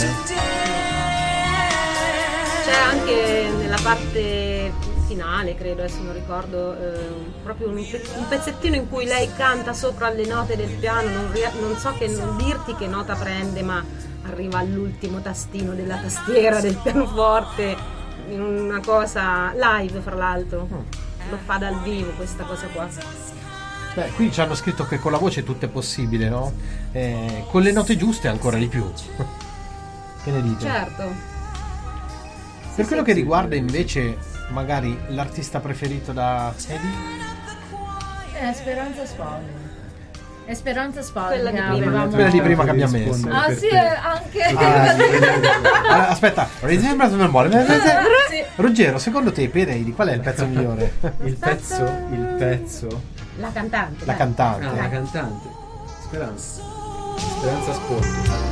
[SPEAKER 2] C'è anche nella parte finale, credo, adesso non ricordo, proprio un pezzettino in cui lei canta sopra le note del piano, non so non dirti che nota prende, ma arriva all'ultimo tastino della tastiera del pianoforte, in una cosa live, fra l'altro. Lo fa dal vivo questa cosa qua.
[SPEAKER 1] Beh, qui ci hanno scritto che con la voce tutto è possibile, no? Con le note giuste ancora di più. Che ne dite?
[SPEAKER 2] Certo.
[SPEAKER 1] Per quello che riguarda invece magari l'artista preferito da Eddie?
[SPEAKER 4] Speranza Spalding. È Speranza
[SPEAKER 2] Quella
[SPEAKER 4] Spalding.
[SPEAKER 2] di prima.
[SPEAKER 1] Quella di prima che abbiamo messo.
[SPEAKER 4] Ah sì, anche.
[SPEAKER 1] Aspetta,
[SPEAKER 4] Sì.
[SPEAKER 1] Ruggero, secondo te per Heidi qual è il pezzo migliore?
[SPEAKER 3] Il pezzo.
[SPEAKER 2] La cantante.
[SPEAKER 1] La
[SPEAKER 2] dai.
[SPEAKER 1] cantante.
[SPEAKER 3] Ah, la cantante. Speranza Sport.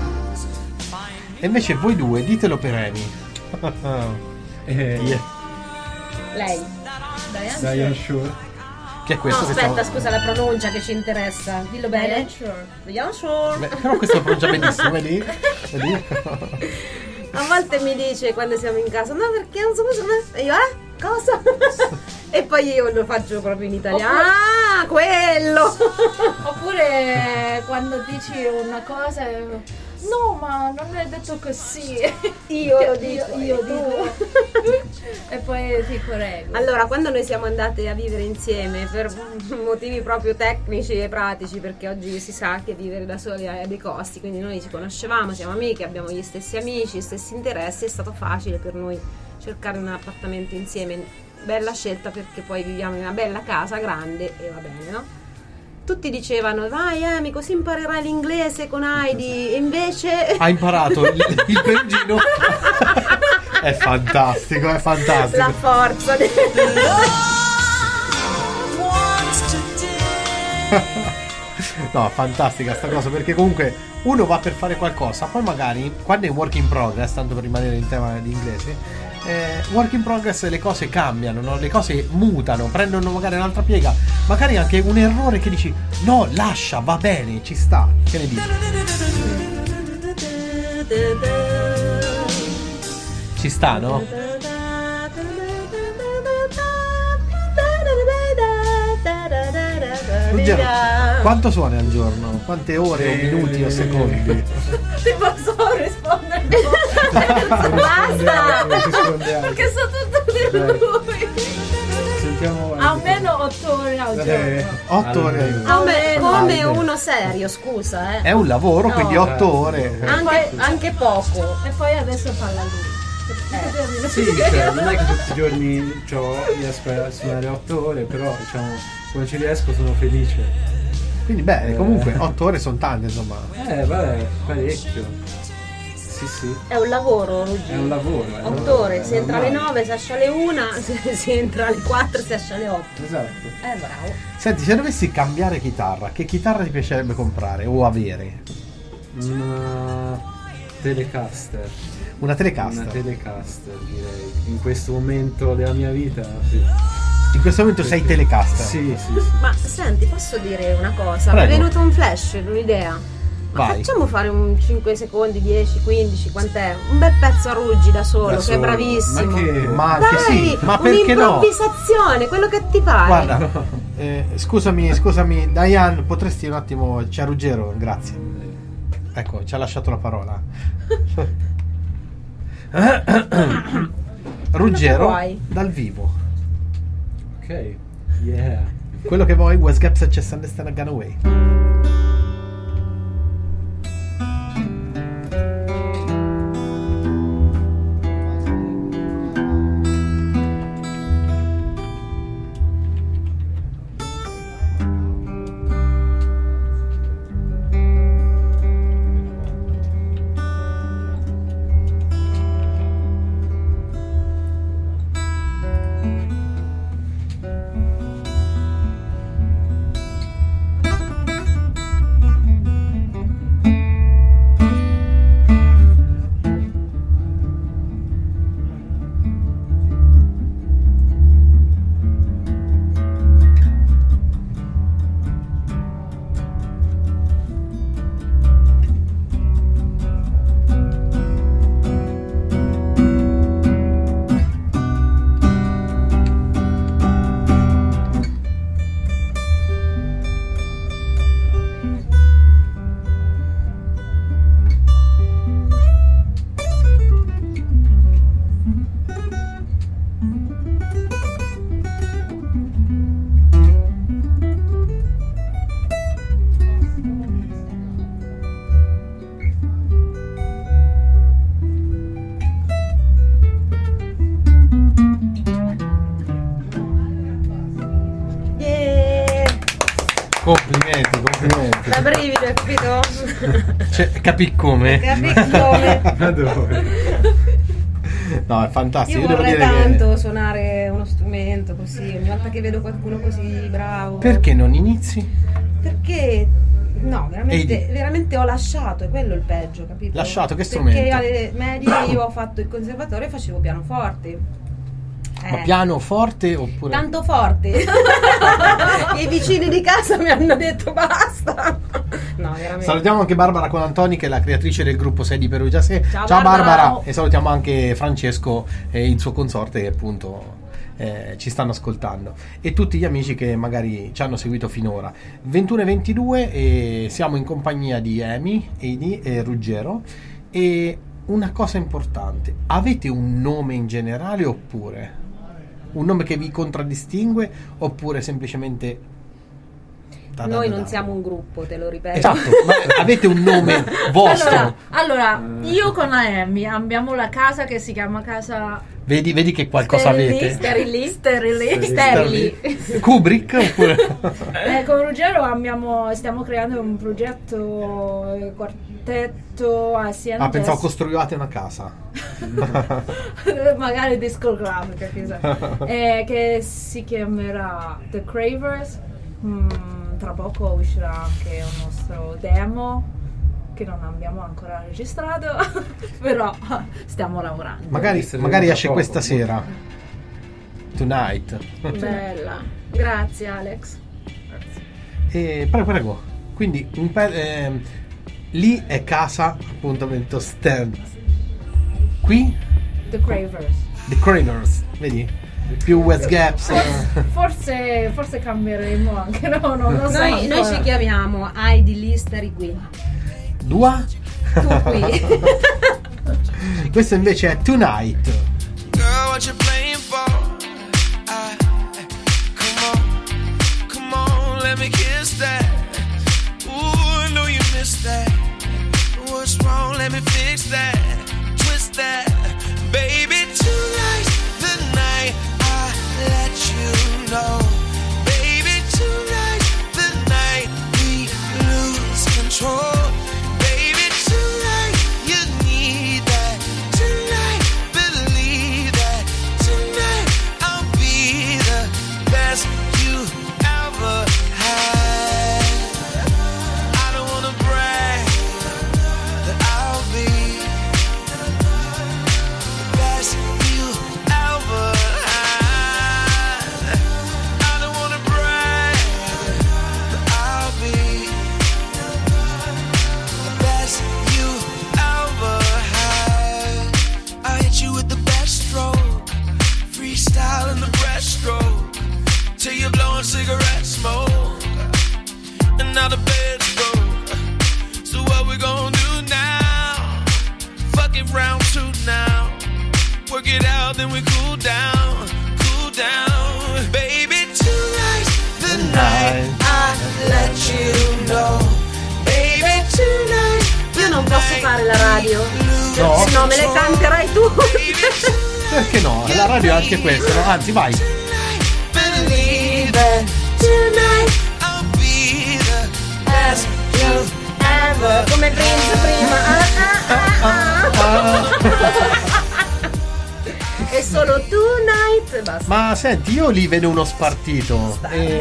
[SPEAKER 1] E invece voi due ditelo per Amy.
[SPEAKER 3] Yeah.
[SPEAKER 2] Lei.
[SPEAKER 3] Diane Shore.
[SPEAKER 1] Che è questo
[SPEAKER 2] No,
[SPEAKER 1] che
[SPEAKER 2] aspetta,
[SPEAKER 1] stavo...
[SPEAKER 2] scusa, la pronuncia che ci interessa. Dillo bene. Diane Shore.
[SPEAKER 1] Beh, però questo lo pronuncia benissimo, vedi? Vedi?
[SPEAKER 2] A volte mi dice quando siamo in casa, no perché non so cosa. E io, cosa? E poi io lo faccio proprio in italiano. Ah, quello!
[SPEAKER 4] Oppure quando dici una cosa, no, ma non è detto così.
[SPEAKER 2] Io dico.
[SPEAKER 4] E poi ti correggo.
[SPEAKER 2] Allora, quando noi siamo andate a vivere insieme per motivi proprio tecnici e pratici, perché oggi si sa che vivere da soli ha dei costi, quindi noi ci conoscevamo, siamo amiche, abbiamo gli stessi amici, gli stessi interessi, è stato facile per noi cercare un appartamento insieme. Bella scelta perché poi viviamo in una bella casa grande e va bene, no? Tutti dicevano, vai Amy, così imparerai l'inglese con Heidi, e invece...
[SPEAKER 1] Ha imparato il perugino. È fantastico, è fantastico.
[SPEAKER 2] La forza del...
[SPEAKER 1] No, fantastica sta cosa, perché comunque uno va per fare qualcosa, poi magari quando è work in progress, tanto per rimanere in tema di inglese, work in progress le cose cambiano, no? Le cose mutano, prendono magari un'altra piega, magari anche un errore che dici no, lascia, va bene, ci sta, che ne dici? Ci sta, no? Ruggero, quanto suoni al giorno? Quante ore o minuti o secondi?
[SPEAKER 4] Ti posso rispondere?
[SPEAKER 2] Basta!
[SPEAKER 4] Perché so tutto di lui.
[SPEAKER 3] Sentiamo
[SPEAKER 4] Almeno 8 ore al giorno.
[SPEAKER 1] 8 ore.
[SPEAKER 2] Come uno serio, scusa,
[SPEAKER 1] È un lavoro, quindi
[SPEAKER 2] No.
[SPEAKER 1] 8 ore.
[SPEAKER 2] Anche poco.
[SPEAKER 4] E poi adesso parla lui.
[SPEAKER 3] Sì, cioè, non è che tutti i giorni riesco a suonare 8 ore, però diciamo, quando ci riesco sono felice.
[SPEAKER 1] Quindi beh, comunque 8 ore sono tante, insomma.
[SPEAKER 3] Vabbè, parecchio. Sì,
[SPEAKER 2] È un lavoro, Ruggero.
[SPEAKER 3] è un lavoro.
[SPEAKER 2] 8 ore, si entra alle
[SPEAKER 3] normale.
[SPEAKER 2] 9, si esce alle 1, si entra alle 4, si esce alle 8.
[SPEAKER 3] Esatto.
[SPEAKER 2] Bravo.
[SPEAKER 1] Senti, se dovessi cambiare chitarra, che chitarra ti piacerebbe comprare o avere?
[SPEAKER 3] Una Telecaster.
[SPEAKER 1] Una Telecaster.
[SPEAKER 3] Una Telecaster, direi. In questo momento della mia vita, sì.
[SPEAKER 1] In questo momento sei Telecaster.
[SPEAKER 3] Sì.
[SPEAKER 2] Ma senti, posso dire una cosa?
[SPEAKER 1] Prego.
[SPEAKER 2] Mi è venuto un flash, un'idea. Ma
[SPEAKER 1] Vai.
[SPEAKER 2] facciamo fare un 5 secondi, 10, 15, quant'è? Un bel pezzo a Ruggi da solo,
[SPEAKER 3] Da
[SPEAKER 2] che
[SPEAKER 3] solo.
[SPEAKER 2] è bravissimo.
[SPEAKER 1] Ma anche
[SPEAKER 2] Dai,
[SPEAKER 1] sì, ma perché no?
[SPEAKER 2] un'improvvisazione, quello che ti pare.
[SPEAKER 1] Guarda, scusami, Diane, potresti un attimo. C'è Ruggero, grazie. Ecco, ci ha lasciato la parola. Ruggero
[SPEAKER 2] vuoi?
[SPEAKER 1] dal vivo.
[SPEAKER 3] Ok. Yeah.
[SPEAKER 1] Quello che vuoi, was Gap such a Understand Gone Away. Complimenti.
[SPEAKER 2] Da brivido, hai capito?
[SPEAKER 1] Cioè, capì come?
[SPEAKER 2] Capì come?
[SPEAKER 3] Ma dove?
[SPEAKER 1] No, è fantastico.
[SPEAKER 2] Io
[SPEAKER 1] devo
[SPEAKER 2] vorrei
[SPEAKER 1] dire
[SPEAKER 2] tanto suonare uno strumento così, ogni volta che vedo qualcuno così bravo.
[SPEAKER 1] Perché non inizi?
[SPEAKER 2] Perché no, veramente,
[SPEAKER 1] Ehi.
[SPEAKER 2] veramente ho lasciato, è quello il peggio, capito?
[SPEAKER 1] Lasciato, che strumento?
[SPEAKER 2] Perché alle medie io ho fatto il conservatorio e facevo pianoforte.
[SPEAKER 1] Ma piano forte oppure?
[SPEAKER 2] Tanto forte. I vicini di casa mi hanno detto basta. No, veramente.
[SPEAKER 1] Salutiamo anche Barbara Colantoni, che è la creatrice del gruppo 6 di Perugia Se.
[SPEAKER 2] Ciao,
[SPEAKER 1] Barbara.
[SPEAKER 2] Barbara.
[SPEAKER 1] E salutiamo anche Francesco e il suo consorte che appunto ci stanno ascoltando, e tutti gli amici che magari ci hanno seguito finora. 21:22 e siamo in compagnia di Amy, Edi e Ruggero. E una cosa importante: avete un nome in generale oppure un nome che vi contraddistingue, oppure semplicemente
[SPEAKER 2] Noi non siamo un gruppo, te lo ripeto.
[SPEAKER 1] Esatto, ma avete un nome vostro?
[SPEAKER 4] Allora, io con la Amy abbiamo la casa che si chiama casa
[SPEAKER 1] Vedi che qualcosa avete?
[SPEAKER 4] Sterili.
[SPEAKER 1] Kubrick oppure?
[SPEAKER 4] Con Ruggero stiamo creando un progetto quartetto assieme.
[SPEAKER 1] Pensavo costruivate una casa.
[SPEAKER 4] Magari discografica, chissà. Che si chiamerà The Cravers. Tra poco uscirà anche un nostro demo che non abbiamo ancora registrato, però stiamo lavorando.
[SPEAKER 1] Magari esce questa sera. Tonight.
[SPEAKER 4] Bella, grazie Alex.
[SPEAKER 1] E prego. Quindi lì è casa, appuntamento stand. Qui
[SPEAKER 4] The Cravers.
[SPEAKER 1] The Cravers, vedi? Più West Gaps.
[SPEAKER 4] Forse cambieremo anche, no, non lo so.
[SPEAKER 2] Noi ci chiamiamo Heidi Listeri qui.
[SPEAKER 1] Dua?
[SPEAKER 2] Tu qui.
[SPEAKER 1] Questo invece è Tonight.
[SPEAKER 6] Girl, what you playing for? Come on, let me kiss that. Ooh, I know you missed that. What's wrong? Let me fix that. Twist that, baby. Tonight's the night. I let you know, baby. Tonight's the night we lose control. Cigarette smoke, and now the bed's broke. So what we gonna do now? Fuck it round two now. Work it out, then we cool down, baby. Tonight's the night. I let you know, baby. Tonight.
[SPEAKER 2] Io non posso fare la radio.
[SPEAKER 1] No?
[SPEAKER 2] No, me le canterai tu.
[SPEAKER 1] Perché no? La radio è anche questa, no? Anzi, vai.
[SPEAKER 6] Tonight I'll be the best you've ever.
[SPEAKER 2] Come Prince prima. È solo tonight. Basta.
[SPEAKER 1] Ma senti, io lì vedo uno spartito.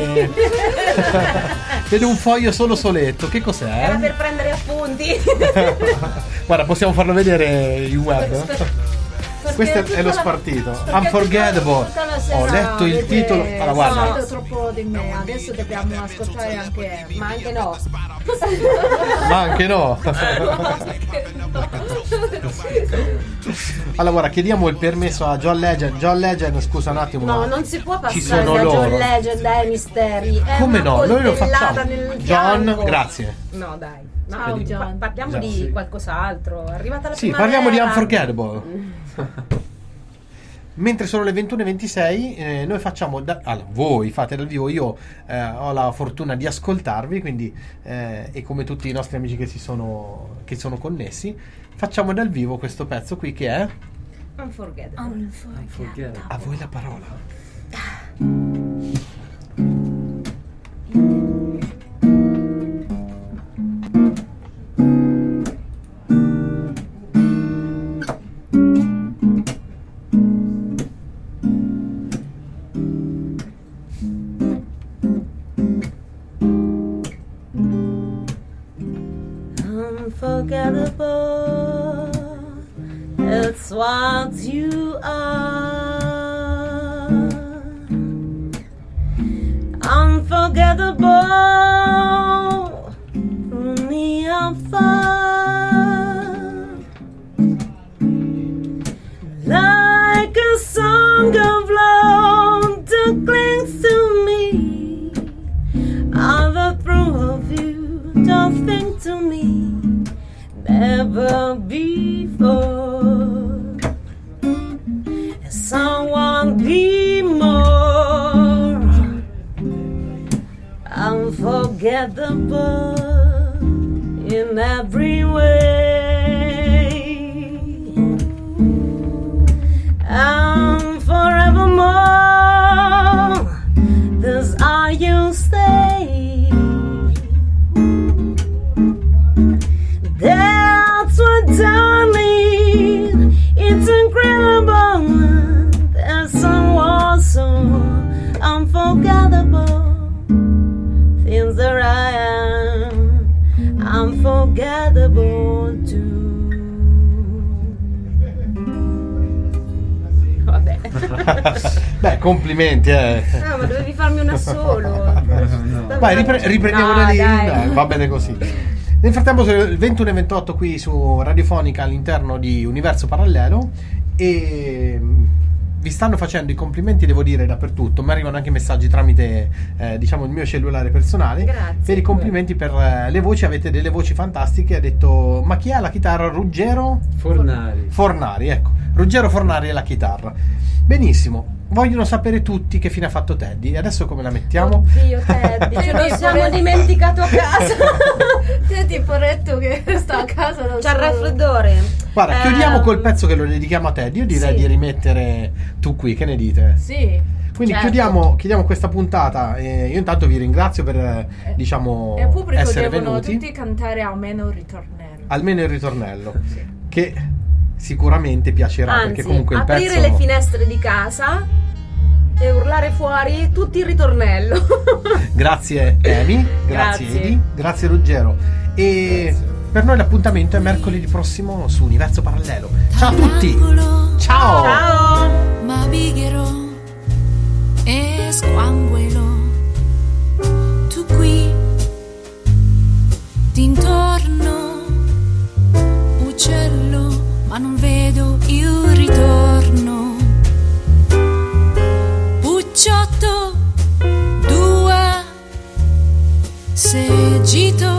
[SPEAKER 1] Vedo un foglio soletto. Che cos'è?
[SPEAKER 2] Era per prendere appunti.
[SPEAKER 1] Guarda, possiamo farlo vedere in web? Questo è lo spartito. Unforgettable. Ho letto il titolo. Allora, guarda.
[SPEAKER 4] Troppo di me. Adesso dobbiamo ascoltare anche.
[SPEAKER 2] Ma anche no.
[SPEAKER 1] Ma anche no. Allora, guarda, chiediamo il permesso a John Legend. John Legend, scusa un attimo.
[SPEAKER 2] No, non si può
[SPEAKER 1] ci
[SPEAKER 2] passare
[SPEAKER 1] sono
[SPEAKER 2] da
[SPEAKER 1] loro.
[SPEAKER 2] John Legend ai misteri. È
[SPEAKER 1] Come
[SPEAKER 2] una
[SPEAKER 1] no? Noi lo
[SPEAKER 2] coltellata
[SPEAKER 1] facciamo.
[SPEAKER 2] nel
[SPEAKER 1] John,
[SPEAKER 2] fianco.
[SPEAKER 1] grazie.
[SPEAKER 2] No, dai. No,
[SPEAKER 4] Ciao, John.
[SPEAKER 2] parliamo
[SPEAKER 1] Già,
[SPEAKER 2] di
[SPEAKER 1] sì.
[SPEAKER 2] qualcos'altro. È arrivata la
[SPEAKER 1] Sì,
[SPEAKER 2] primavera.
[SPEAKER 1] parliamo di Unforgettable. Mentre sono le 21:26, noi facciamo voi fate dal vivo, io ho la fortuna di ascoltarvi, quindi e come tutti i nostri amici che sono connessi, facciamo dal vivo questo pezzo qui che è
[SPEAKER 2] Unforgettable.
[SPEAKER 1] A voi la parola.
[SPEAKER 2] Unforgettable, that's what you are. Unforgettable, from the afar, like a song of love that clings to me. All the through of you don't think to me, never before. Someone be more unforgettable in every way, and forevermore this are you stay. That's what, darling, it's incredible. There's someone so unforgettable. Things that I am unforgettable too. Vabbè.
[SPEAKER 1] Beh, complimenti,
[SPEAKER 2] Ah, ma dovevi farmi una solo.
[SPEAKER 3] No.
[SPEAKER 1] Vai, riprendiamo
[SPEAKER 2] No,
[SPEAKER 1] da lì.
[SPEAKER 2] dai.
[SPEAKER 1] Dai, va bene così. Nel frattempo, il 21 e 28 qui su Radiofonica all'interno di Universo Parallelo, e vi stanno facendo i complimenti, devo dire, dappertutto. Mi arrivano anche messaggi tramite diciamo il mio cellulare personale.
[SPEAKER 2] Grazie.
[SPEAKER 1] Per i complimenti per le voci. Avete delle voci fantastiche. Ha detto: ma chi ha la chitarra? Ruggero
[SPEAKER 3] Fornari.
[SPEAKER 1] ecco, Ruggero Fornari è la chitarra. Benissimo. Vogliono sapere tutti che fine ha fatto Teddy. E adesso come la mettiamo?
[SPEAKER 2] Oddio, Teddy, ce lo siamo dimenticato a casa.
[SPEAKER 4] Ti è tipo detto che sta a casa da
[SPEAKER 2] C'ha il
[SPEAKER 4] solo.
[SPEAKER 2] raffreddore.
[SPEAKER 1] Guarda, chiudiamo col pezzo che lo dedichiamo a Teddy. Io direi
[SPEAKER 2] sì.
[SPEAKER 1] di rimettere Tu qui, che ne dite?
[SPEAKER 4] Sì.
[SPEAKER 1] Quindi
[SPEAKER 4] certo.
[SPEAKER 1] chiudiamo questa puntata. Io intanto vi ringrazio per diciamo
[SPEAKER 4] E il pubblico
[SPEAKER 1] essere
[SPEAKER 4] devono
[SPEAKER 1] venuti.
[SPEAKER 4] tutti cantare almeno il ritornello.
[SPEAKER 1] Almeno il ritornello, che sicuramente piacerà.
[SPEAKER 2] Anzi,
[SPEAKER 1] perché comunque il
[SPEAKER 2] aprire
[SPEAKER 1] pezzo.
[SPEAKER 2] le finestre di casa e urlare fuori tutti il ritornello.
[SPEAKER 1] Grazie Emi, grazie
[SPEAKER 2] Grazie.
[SPEAKER 1] Edi, grazie Ruggero. E per noi l'appuntamento è mercoledì prossimo su Universo Parallelo. Ciao a tutti! Ciao!
[SPEAKER 2] Ciao.
[SPEAKER 5] Ma bigherò e squanguelo, tu qui d'intorno, uccello, ma non vedo il ritorno. Pucciotto, due, segito,